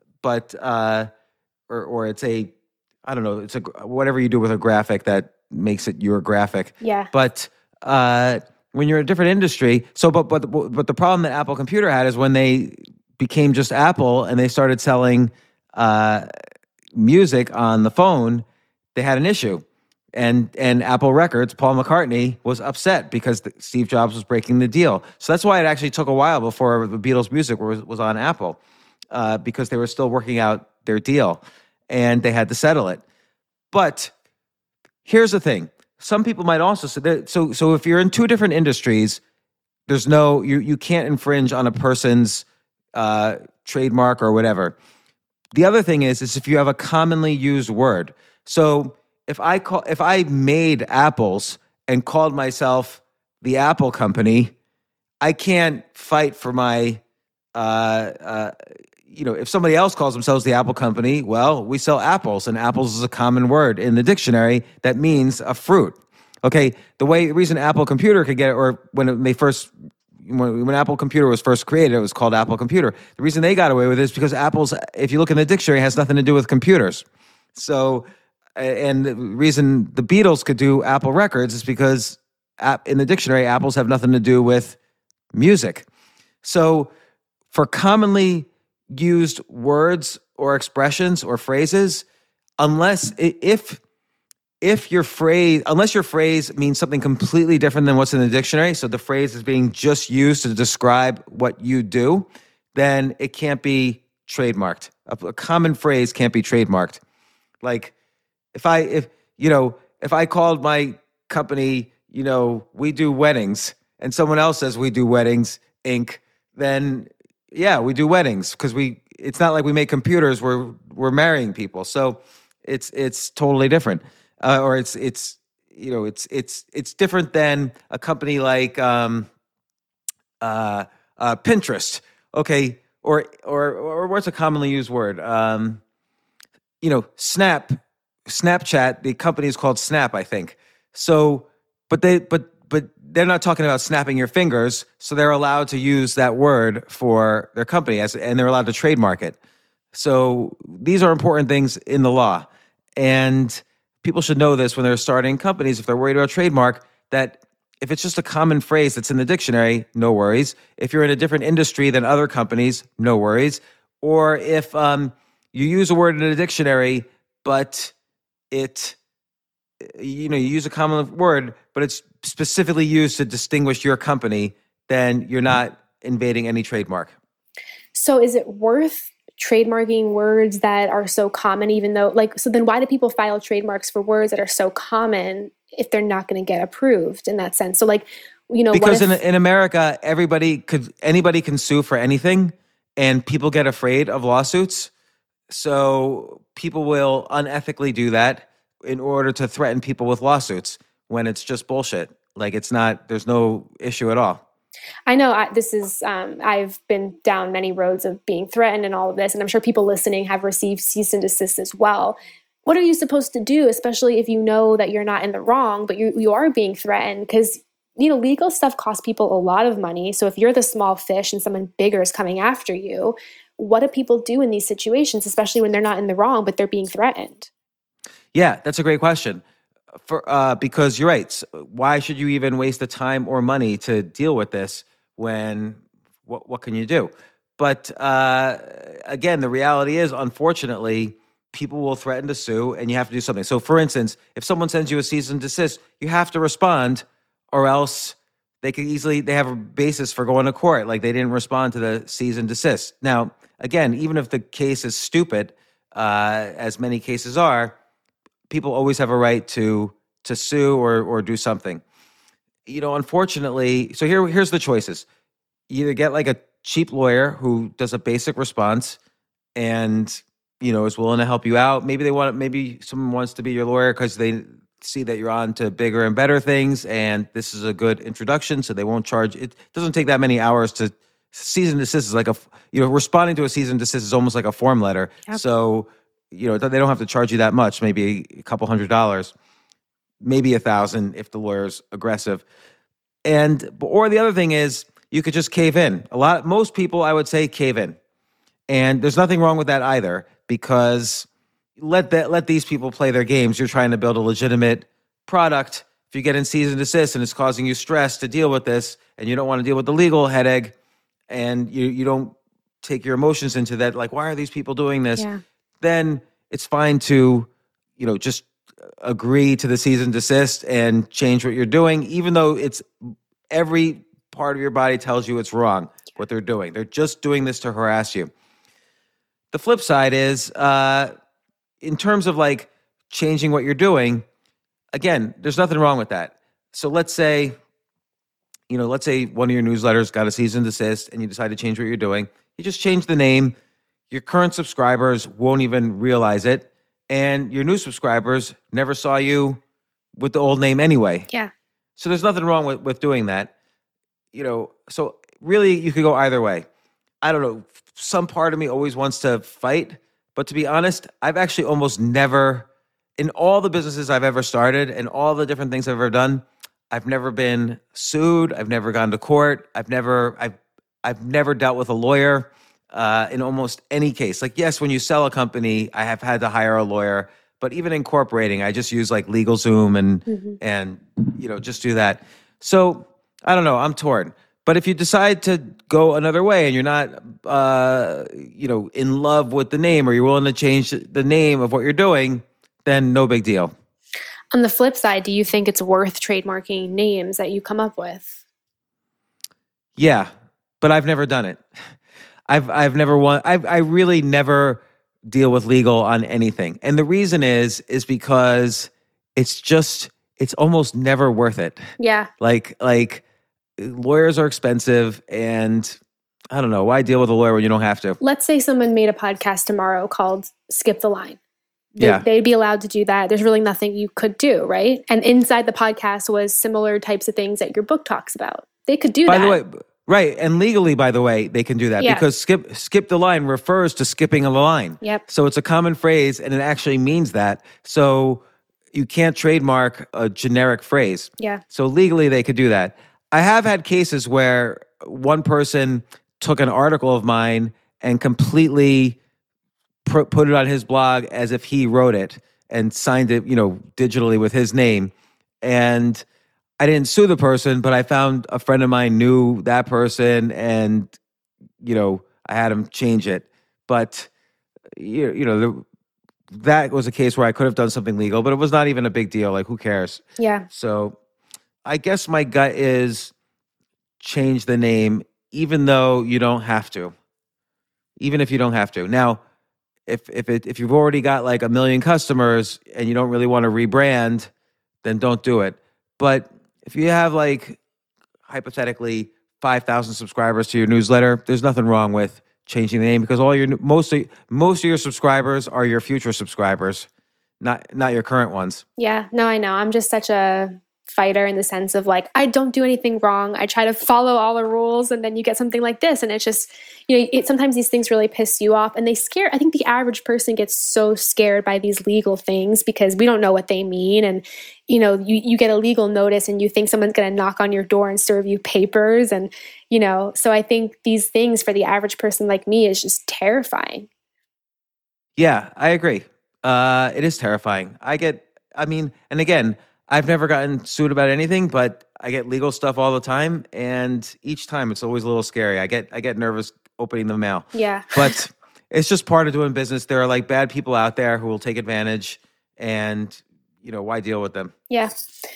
it's a, I don't know, it's a whatever you do with a graphic that makes it your graphic. Yeah. But when you're in a different industry, but the problem that Apple Computer had is when they became just Apple and they started selling music on the phone, they had an issue. And Apple Records, Paul McCartney, was upset because Steve Jobs was breaking the deal. So that's why it actually took a while before the Beatles' music was on Apple, because they were still working out their deal, and they had to settle it. But here's the thing. Some people might also say that, so if you're in 2 different industries, there's you can't infringe on a person's trademark or whatever. The other thing is if you have a commonly used word. So if I made apples and called myself the Apple Company, I can't fight for my, if somebody else calls themselves the Apple Company, well, we sell apples, and apples is a common word in the dictionary that means a fruit. Okay, the reason Apple Computer could get it, or when Apple Computer was first created, it was called Apple Computer. The reason they got away with it is because apples, if you look in the dictionary, has nothing to do with computers. So, and the reason the Beatles could do Apple Records is because in the dictionary, apples have nothing to do with music. So for commonly used words or expressions or phrases, unless your phrase means something completely different than what's in the dictionary, so the phrase is being just used to describe what you do, then it can't be trademarked. A common phrase can't be trademarked. Like if I called my company, we do weddings, and someone else says we do weddings, Inc., then yeah, we do weddings because it's not like we make computers, we're marrying people. So it's totally different. Or it's different than a company like Pinterest, okay, or what's a commonly used word? Snapchat. The company is called Snap, I think. So, but they're not talking about snapping your fingers, so they're allowed to use that word for their company and they're allowed to trademark it. So these are important things in the law, and people should know this when they're starting companies. If they're worried about trademark, that if it's just a common phrase that's in the dictionary, no worries. If you're in a different industry than other companies, no worries. Or if you use a word in a dictionary, but you use a common word, but it's specifically used to distinguish your company, then you're not invading any trademark. So is it worth trademarking words that are so common, even though, like, so then why do people file trademarks for words that are so common if they're not going to get approved in that sense? So like, because in America, anybody can sue for anything, and people get afraid of lawsuits. So people will unethically do that in order to threaten people with lawsuits when it's just bullshit. Like there's no issue at all. I know I've been down many roads of being threatened and all of this, and I'm sure people listening have received cease and desist as well. What are you supposed to do, especially if you know that you're not in the wrong, but you are being threatened? Because, legal stuff costs people a lot of money. So if you're the small fish and someone bigger is coming after you, what do people do in these situations, especially when they're not in the wrong, but they're being threatened? Yeah, that's a great question. Because you're right. Why should you even waste the time or money to deal with this when what can you do? But again, the reality is, unfortunately, people will threaten to sue and you have to do something. So for instance, if someone sends you a cease and desist, you have to respond, or else they have a basis for going to court. Like they didn't respond to the cease and desist. Now, again, even if the case is stupid, as many cases are, people always have a right to sue or do something. Unfortunately, so here's the choices. You either get like a cheap lawyer who does a basic response and is willing to help you out. Maybe someone wants to be your lawyer because they see that you're on to bigger and better things, and this is a good introduction, so they won't charge. It doesn't take that many hours to cease and desist. Is like responding to a cease and desist is almost like a form letter. Yep. So they don't have to charge you that much, maybe a couple $100, maybe $1,000 if the lawyer's aggressive. Or the other thing is you could just cave in. Most people, I would say, cave in. And there's nothing wrong with that either, because let these people play their games. You're trying to build a legitimate product. If you get in cease and desist and it's causing you stress to deal with this, and you don't want to deal with the legal headache, and you don't take your emotions into that, like, why are these people doing this? Yeah. Then it's fine to, just agree to the cease and desist and change what you're doing, even though it's every part of your body tells you it's wrong what they're doing. They're just doing this to harass you. The flip side is, in terms of like changing what you're doing, again, there's nothing wrong with that. So let's say one of your newsletters got a cease and desist and you decide to change what you're doing. You just change the name. Your current subscribers won't even realize it. And your new subscribers never saw you with the old name anyway. Yeah. So there's nothing wrong with doing that. So really you could go either way. I don't know. Some part of me always wants to fight. But to be honest, I've actually almost never, in all the businesses I've ever started and all the different things I've ever done, I've never been sued. I've never gone to court. I've never dealt with a lawyer in almost any case. Like, yes, when you sell a company, I have had to hire a lawyer. But even incorporating, I just use like LegalZoom and just do that. So I don't know. I'm torn. But if you decide to go another way and you're not, in love with the name, or you're willing to change the name of what you're doing, then no big deal. On the flip side, do you think it's worth trademarking names that you come up with? Yeah, but I've never done it. I've never won. I really never deal with legal on anything, and the reason is because it's almost never worth it. Yeah, like. Lawyers are expensive, and I don't know, why deal with a lawyer when you don't have to? Let's say someone made a podcast tomorrow called Skip the Line. They'd be allowed to do that. There's really nothing you could do, right? And inside the podcast was similar types of things that your book talks about. They could do that. By the way, right. And legally, by the way, they can do that because skip the line refers to skipping a line. Yep. So it's a common phrase, and it actually means that. So you can't trademark a generic phrase. Yeah. So legally, they could do that. I have had cases where one person took an article of mine and completely put it on his blog as if he wrote it and signed it, digitally with his name. And I didn't sue the person, but I found a friend of mine knew that person, and, I had him change it. But, that was a case where I could have done something legal, but it was not even a big deal. Like, who cares? Yeah. So I guess my gut is change the name, even though you don't have to. Even if you don't have to. Now, if you've already got like 1 million customers and you don't really want to rebrand, then don't do it. But if you have like hypothetically 5,000 subscribers to your newsletter, there's nothing wrong with changing the name, because most of your subscribers are your future subscribers, not your current ones. Yeah, no, I know. I'm just such a fighter in the sense of like, I don't do anything wrong. I try to follow all the rules, and then you get something like this, and it's just, sometimes these things really piss you off, and I think the average person gets so scared by these legal things because we don't know what they mean. And, you get a legal notice and you think someone's going to knock on your door and serve you papers. And, so I think these things for the average person like me is just terrifying. Yeah, I agree. It is terrifying. And again, I've never gotten sued about anything, but I get legal stuff all the time, and each time it's always a little scary. I get nervous opening the mail. Yeah. But it's just part of doing business. There are like bad people out there who will take advantage, and why deal with them? Yeah.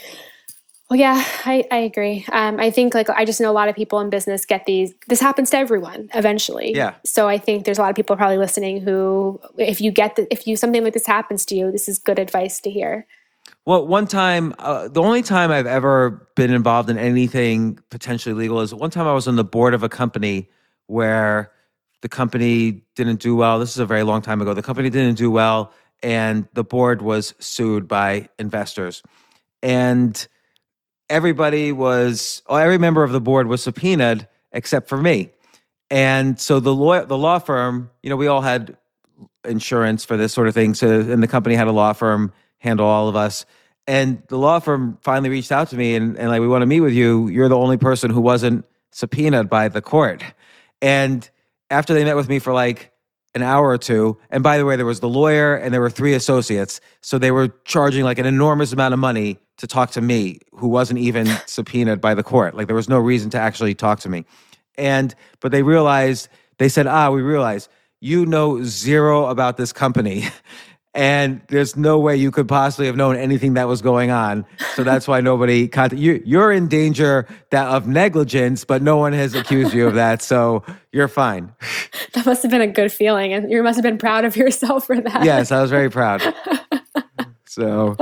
Well, yeah, I agree. I think I just know a lot of people in business get these. This happens to everyone eventually. Yeah. So I think there's a lot of people probably listening who, if something like this happens to you, this is good advice to hear. Well, one time, the only time I've ever been involved in anything potentially legal is one time I was on the board of a company where the company didn't do well. This is a very long time ago. The company didn't do well, and the board was sued by investors. And every member of the board was subpoenaed except for me. And so the law firm, we all had insurance for this sort of thing. And the company had a law firm handle all of us. And the law firm finally reached out to me and like, we want to meet with you. You're the only person who wasn't subpoenaed by the court. And after they met with me for like an hour or two, and by the way, there was the lawyer and there were 3 associates. So they were charging like an enormous amount of money to talk to me, who wasn't even subpoenaed by the court. Like there was no reason to actually talk to me. But they said, we realize you know zero about this company. And there's no way you could possibly have known anything that was going on. So that's why nobody contacted you. You're in danger of negligence, but no one has accused you of that. So you're fine. That must have been a good feeling. And you must have been proud of yourself for that. Yes, I was very proud. So,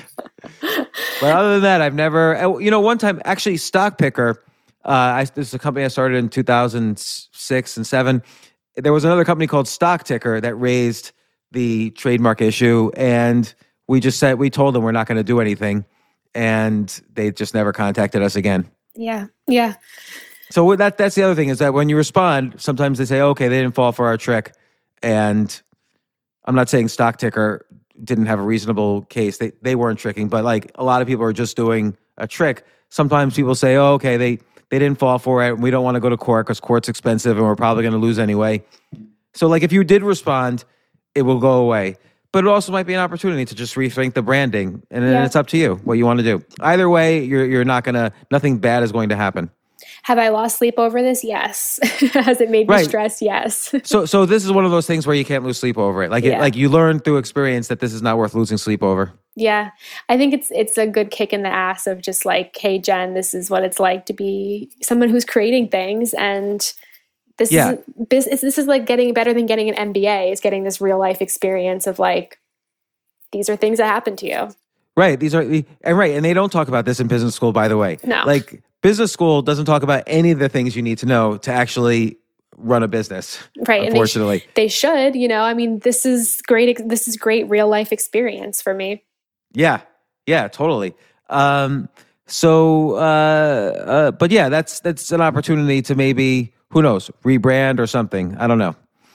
but other than that, I've never, one time, actually, Stock Picker, this is a company I started in 2006 and 2007. There was another company called Stock Ticker that raised the trademark issue, and we told them we're not going to do anything, and they just never contacted us again. Yeah. So that's the other thing, is that when you respond, sometimes they say, okay, they didn't fall for our trick. And I'm not saying Stock Ticker didn't have a reasonable case. They weren't tricking, but like a lot of people are just doing a trick. Sometimes people say, oh, okay, they didn't fall for it. We don't want to go to court because court's expensive and we're probably going to lose anyway. So like if you did respond, it will go away. But it also might be an opportunity to just rethink the branding. And then it's up to you what you want to do. Either way, you're not going to, nothing bad is going to happen. Have I lost sleep over this? Yes. Has it made me stressed? Yes. So this is one of those things where you can't lose sleep over it. Like you learn through experience that this is not worth losing sleep over. Yeah. I think it's a good kick in the ass of just like, hey, Jen, this is what it's like to be someone who's creating things. And this is like getting better than getting an MBA, is getting this real life experience of like, these are things that happen to you. Right. And they don't talk about this in business school, by the way. No. Like business school doesn't talk about any of the things you need to know to actually run a business. Right. Unfortunately. And they should, I mean, this is great. This is great real life experience for me. Yeah. Yeah, totally. But yeah, that's an opportunity to maybe, who knows, rebrand or something. I don't know.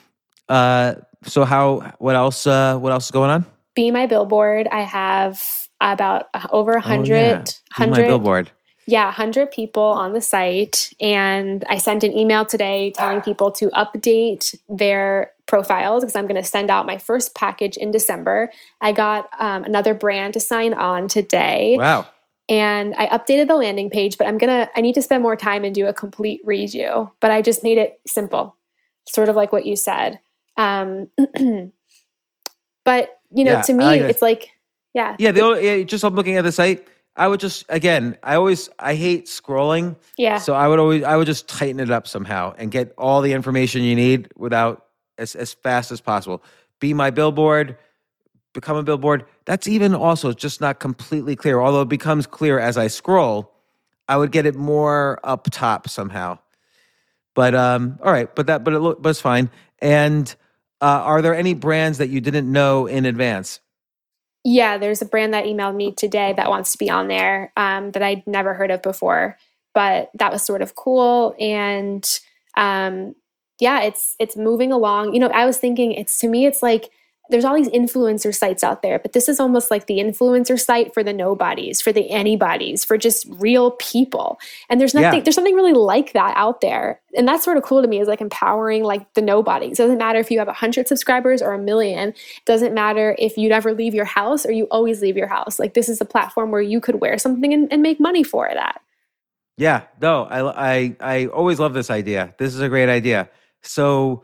What else is going on? Be My Billboard. I have about over 100. Be My Billboard. Yeah, 100 people on the site. And I sent an email today telling people to update their profiles because I'm going to send out my first package in December. I got another brand to sign on today. Wow. And I updated the landing page, but I need to spend more time and do a complete redo. But I just made it simple, sort of like what you said. But, to me, it's like, yeah. Yeah, just I'm looking at the site. I would just, again, I hate scrolling. Yeah. So I would just tighten it up somehow and get all the information you need without as fast as possible. Be my billboard, become a billboard. That's even also just not completely clear. Although it becomes clear as I scroll, I would get it more up top somehow. But all right, but it's fine. And are there any brands that you didn't know in advance? Yeah, there's a brand that emailed me today that wants to be on there that I'd never heard of before, but that was sort of cool. And yeah, it's moving along. I was thinking to me, it's like there's all these influencer sites out there, but this is almost like the influencer site for the nobodies, for the anybodies, for just real people. And there's something really like that out there. And that's sort of cool to me, is like empowering like the nobodies. It doesn't matter if you have 100 subscribers or 1 million. It doesn't matter if you never leave your house or you always leave your house. Like, this is a platform where you could wear something and make money for that. Yeah, no, I always love this idea. This is a great idea. So,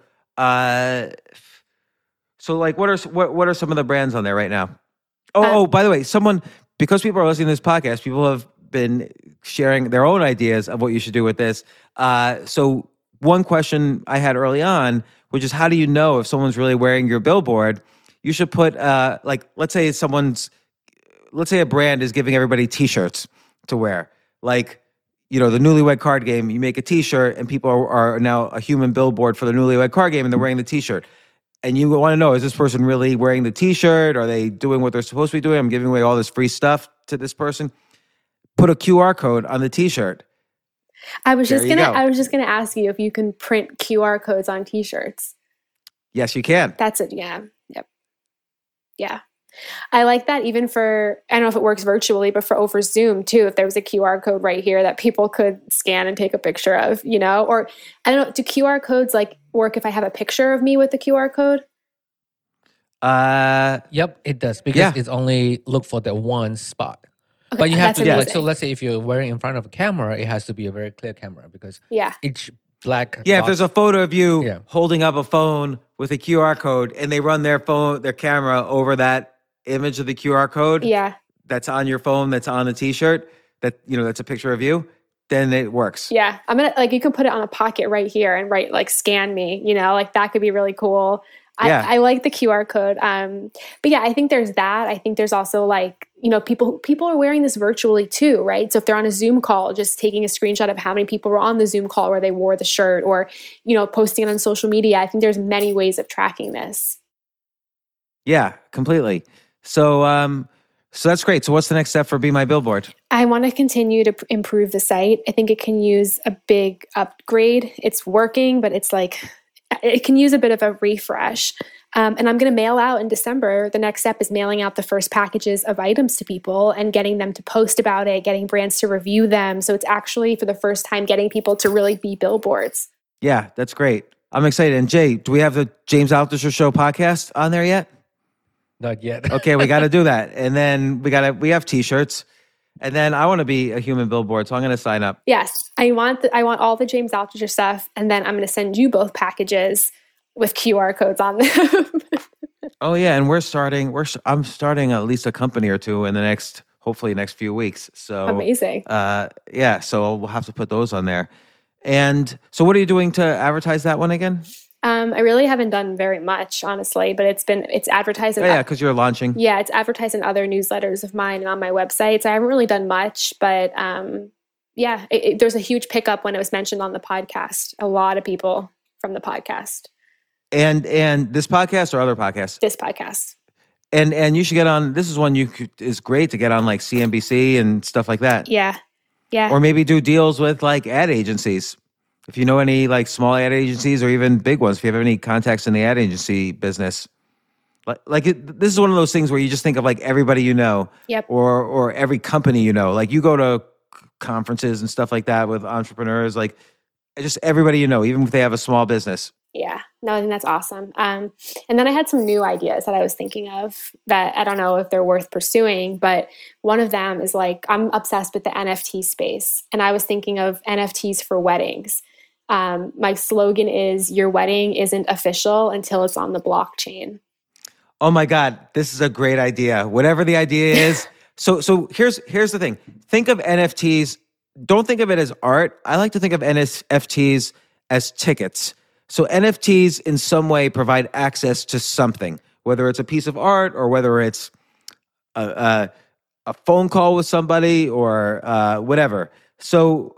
like, what are some of the brands on there right now? Oh, by the way, because people are listening to this podcast, people have been sharing their own ideas of what you should do with this. So one question I had early on, which is, how do you know if someone's really wearing your billboard? You should put let's say a brand is giving everybody T-shirts to wear, like, the Newlywed Card Game. You make a T-shirt, and people are now a human billboard for the Newlywed Card Game, and they're wearing the T-shirt. And you want to know, is this person really wearing the T-shirt? Are they doing what they're supposed to be doing? I'm giving away all this free stuff to this person. Put a QR code on the T-shirt. I was just gonna ask you if you can print QR codes on T-shirts. Yes, you can. That's it. Yeah. Yep. Yeah. I like that, even for, I don't know if it works virtually, but for over Zoom too, if there was a QR code right here that people could scan and take a picture of, or I don't know, do QR codes like work if I have a picture of me with the QR code? Yep, it does, because it's only look for the one spot. Okay, but you have to so let's say if you're wearing in front of a camera, it has to be a very clear camera, because each black if there's a photo of you holding up a phone with a QR code and they run their camera over that image of the QR code that's on your phone, that's on the T-shirt, that that's a picture of you, then it works. Yeah, I'm gonna, like, you can put it on a pocket right here and scan me, like that could be really cool. I like the QR code. But yeah, I think there's that. I think there's also people are wearing this virtually too, right? So if they're on a Zoom call, just taking a screenshot of how many people were on the Zoom call where they wore the shirt, or posting it on social media. I think there's many ways of tracking this. Yeah, completely. So that's great. So what's the next step for Be My Billboard? I want to continue to improve the site. I think it can use a big upgrade. It's working, but it's like, it can use a bit of a refresh. And I'm going to mail out in December. The next step is mailing out the first packages of items to people and getting them to post about it, getting brands to review them. So it's actually, for the first time, getting people to really be billboards. Yeah, that's great. I'm excited. And Jay, do we have the James Altucher Show podcast on there yet? Not yet. Okay, we got to do that. And then we have T-shirts. And then I want to be a human billboard, so I'm going to sign up. Yes, I want all the James Altucher stuff, and then I'm going to send you both packages with QR codes on them. Oh yeah, and I'm starting at least a company or two in the hopefully next few weeks. So amazing. So we'll have to put those on there. And so, what are you doing to advertise that one again? I really haven't done very much, honestly, but it's advertised. Because you're launching. Yeah, it's advertised in other newsletters of mine and on my website. So I haven't really done much, but there's a huge pickup when it was mentioned on the podcast. A lot of people from the podcast. And this podcast or other podcasts? This podcast. And you should get on. This is one is great to get on, like CNBC and stuff like that. Yeah. Or maybe do deals with like ad agencies. If you know any like small ad agencies or even big ones, if you have any contacts in the ad agency business, this is one of those things where you just think of like everybody you know, or every company you know. Like, you go to conferences and stuff like that with entrepreneurs, like just everybody you know, even if they have a small business. Yeah, no, I think that's awesome. And then I had some new ideas that I was thinking of that I don't know if they're worth pursuing, but one of them is like, I'm obsessed with the NFT space, and I was thinking of NFTs for weddings. My slogan is, your wedding isn't official until it's on the blockchain. Oh my God, this is a great idea. Whatever the idea is, So here's the thing. Think of NFTs. Don't think of it as art. I like to think of NFTs as tickets. So NFTs in some way provide access to something, whether it's a piece of art or whether it's a phone call with somebody or whatever. So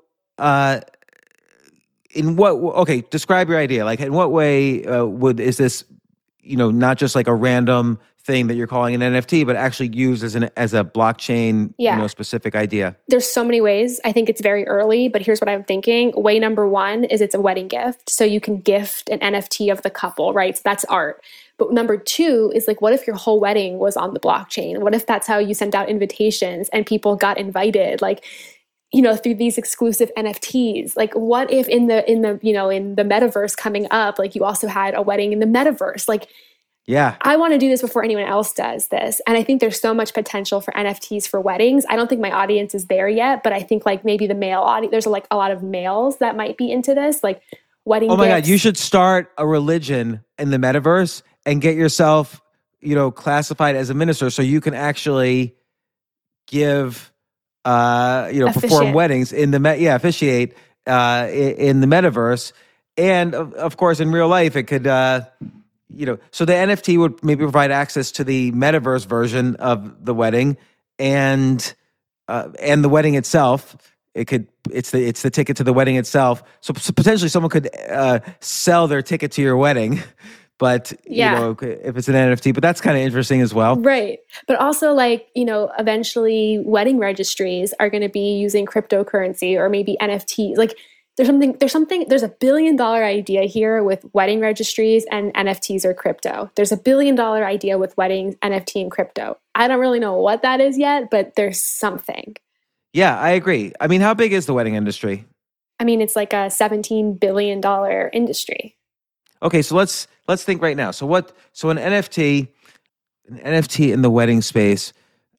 describe your idea. Like, in what way is this, not just like a random thing that you're calling an NFT, but actually used as a blockchain, specific idea? There's so many ways. I think it's very early, but here's what I'm thinking. Way number one is it's a wedding gift. So you can gift an NFT of the couple, right? So that's art. But number two is like, what if your whole wedding was on the blockchain? What if that's how you sent out invitations and people got invited? Like, through these exclusive NFTs. Like, what if in the metaverse coming up, like, you also had a wedding in the metaverse? Like, yeah, I want to do this before anyone else does this. And I think there's so much potential for NFTs for weddings. I don't think my audience is there yet, but I think like maybe the male audience, there's a lot of males that might be into this, like wedding gifts. Oh my God, you should start a religion in the metaverse and get yourself, classified as a minister so you can actually give, perform weddings in the officiate in the metaverse. And of course, in real life, it could, so the NFT would maybe provide access to the metaverse version of the wedding and the wedding itself. It's the ticket to the wedding itself. So potentially someone could sell their ticket to your wedding. But, if it's an NFT, but that's kind of interesting as well. Right. But also eventually wedding registries are going to be using cryptocurrency or maybe NFTs. Like there's a $1 billion idea here with wedding registries and NFTs or crypto. There's a $1 billion idea with weddings, NFT and crypto. I don't really know what that is yet, but there's something. Yeah, I agree. I mean, how big is the wedding industry? I mean, it's like a $17 billion industry. Okay, so let's think right now. So an NFT in the wedding space,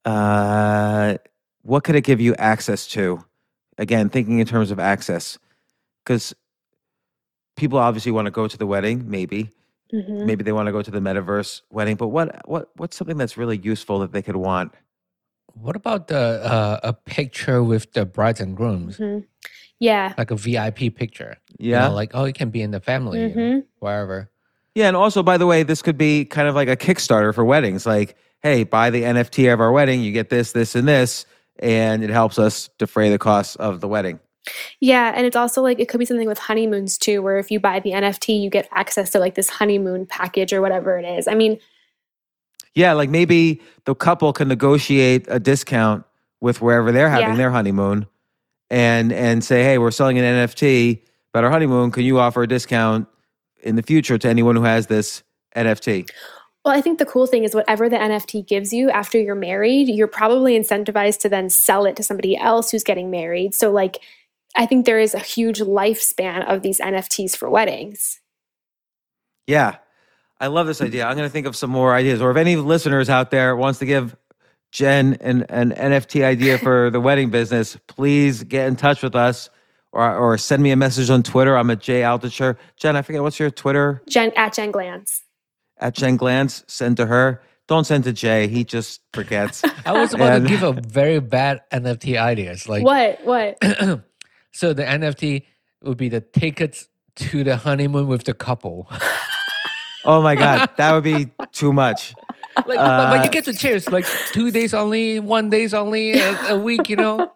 what could it give you access to? Again, thinking in terms of access, because people obviously want to go to the wedding. Maybe they want to go to the metaverse wedding. But what's something that's really useful that they could want? What about a picture with the brides and grooms? Mm-hmm. Yeah. Like a VIP picture. Yeah. It can be in the family, wherever. Yeah, and also, by the way, this could be kind of like a Kickstarter for weddings. Like, hey, buy the NFT of our wedding, you get this, this, and this, and it helps us defray the costs of the wedding. Yeah, and it's also like, it could be something with honeymoons too, where if you buy the NFT, you get access to like this honeymoon package or whatever it is. I mean... Yeah, like maybe the couple can negotiate a discount with wherever they're having their honeymoon and say, hey, we're selling an NFT about our honeymoon. Can you offer a discount in the future to anyone who has this NFT? Well, I think the cool thing is whatever the NFT gives you after you're married, you're probably incentivized to then sell it to somebody else who's getting married. So like, I think there is a huge lifespan of these NFTs for weddings. Yeah, I love this idea. I'm going to think of some more ideas. Or if any listeners out there wants to give Jen an NFT idea for the wedding business, please get in touch with us or send me a message on Twitter. I'm at Jay Altucher. Jen, I forget, what's your Twitter? Jen Glantz. At Jen Glantz. Send to her. Don't send to Jay. He just forgets. I was about to give a very bad NFT ideas. Like what? So the NFT would be the tickets to the honeymoon with the couple. Oh my God, that would be too much. But you get to choose, like 2 days only, 1 days only, a week,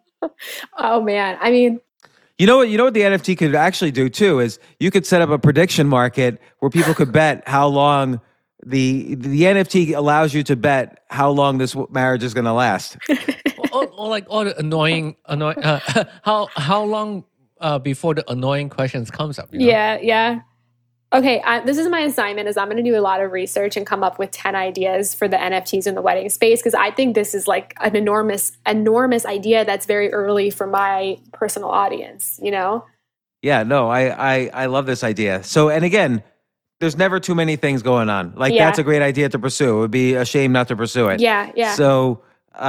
Oh man, I mean... You know what the NFT could actually do too is you could set up a prediction market where people could bet how long the NFT allows you to bet how long this marriage is going to last. or like all the annoying how long before the annoying questions comes up. Yeah. Okay, this is my assignment. Is I'm going to do a lot of research and come up with 10 ideas for the NFTs in the wedding space because I think this is like an enormous idea that's very early for my personal audience. Yeah, no, I love this idea. So, and again, there's never too many things going on. Like that's a great idea to pursue. It would be a shame not to pursue it. Yeah. So,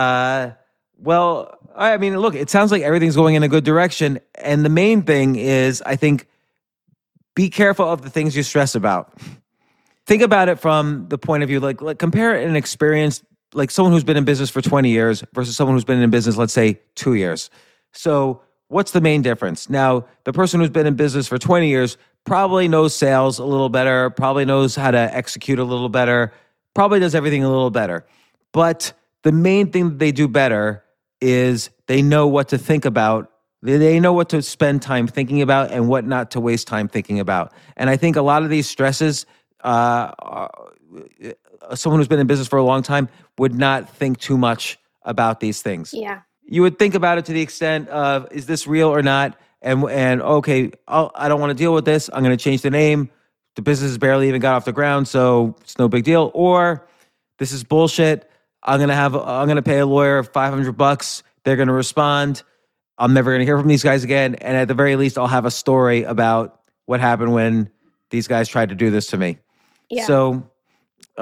well, I mean, look, it sounds like everything's going in a good direction, and the main thing is, I think, be careful of the things you stress about. Think about it from the point of view, like compare an experience like someone who's been in business for 20 years versus someone who's been in business, let's say 2 years. So what's the main difference? Now, the person who's been in business for 20 years probably knows sales a little better, probably knows how to execute a little better, probably does everything a little better. But the main thing that they do better is they know what to think about. They know what to spend time thinking about and what not to waste time thinking about. And I think a lot of these stresses, someone who's been in business for a long time would not think too much about these things. Yeah. You would think about it to the extent of, is this real or not? And okay, I don't want to deal with this. I'm going to change the name. The business has barely even got off the ground, so it's no big deal. Or this is bullshit. I'm going to pay a lawyer $500. They're going to respond. I'm never going to hear from these guys again. And at the very least, I'll have a story about what happened when these guys tried to do this to me. Yeah. So, so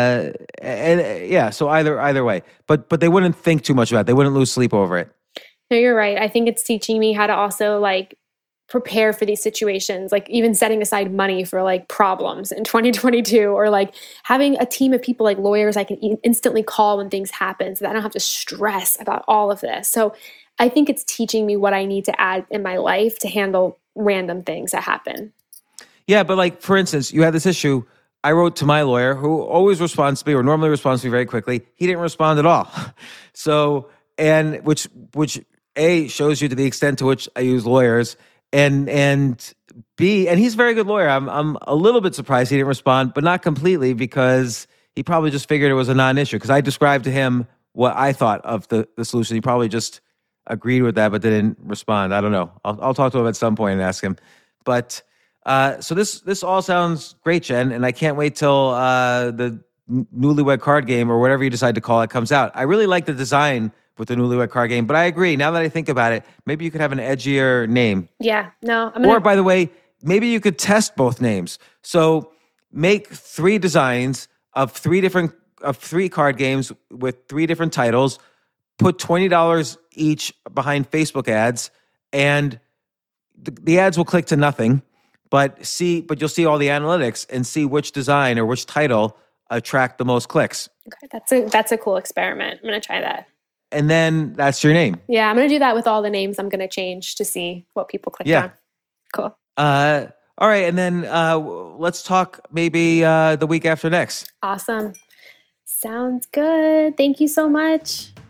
either way, but they wouldn't think too much about it. They wouldn't lose sleep over it. No, you're right. I think it's teaching me how to also like prepare for these situations, like even setting aside money for like problems in 2022, or like having a team of people like lawyers I can instantly call when things happen so that I don't have to stress about all of this. So I think it's teaching me what I need to add in my life to handle random things that happen. Yeah, but like, for instance, you had this issue. I wrote to my lawyer, who always responds to me, or normally responds to me very quickly. He didn't respond at all. So, and which A, shows you to the extent to which I use lawyers, and B, and he's a very good lawyer. I'm a little bit surprised he didn't respond, but not completely, because he probably just figured it was a non-issue. Because I described to him what I thought of the solution. He probably just agreed with that, but didn't respond. I don't know. I'll talk to him at some point and ask him. But so this all sounds great, Jen, and I can't wait till the Newlywed Card Game, or whatever you decide to call it, comes out. I really like the design with the Newlywed Card Game, but I agree. Now that I think about it, maybe you could have an edgier name. Yeah, no. Or, by the way, maybe you could test both names. So make 3 designs of 3 card games with 3 different titles. Put $20 each behind Facebook ads, and the ads will click to nothing. But you'll see all the analytics and see which design or which title attract the most clicks. Okay, that's a cool experiment. I'm going to try that. And then that's your name. Yeah, I'm going to do that with all the names I'm going to change to see what people click on. Cool. All right, and then let's talk maybe the week after next. Awesome. Sounds good. Thank you so much.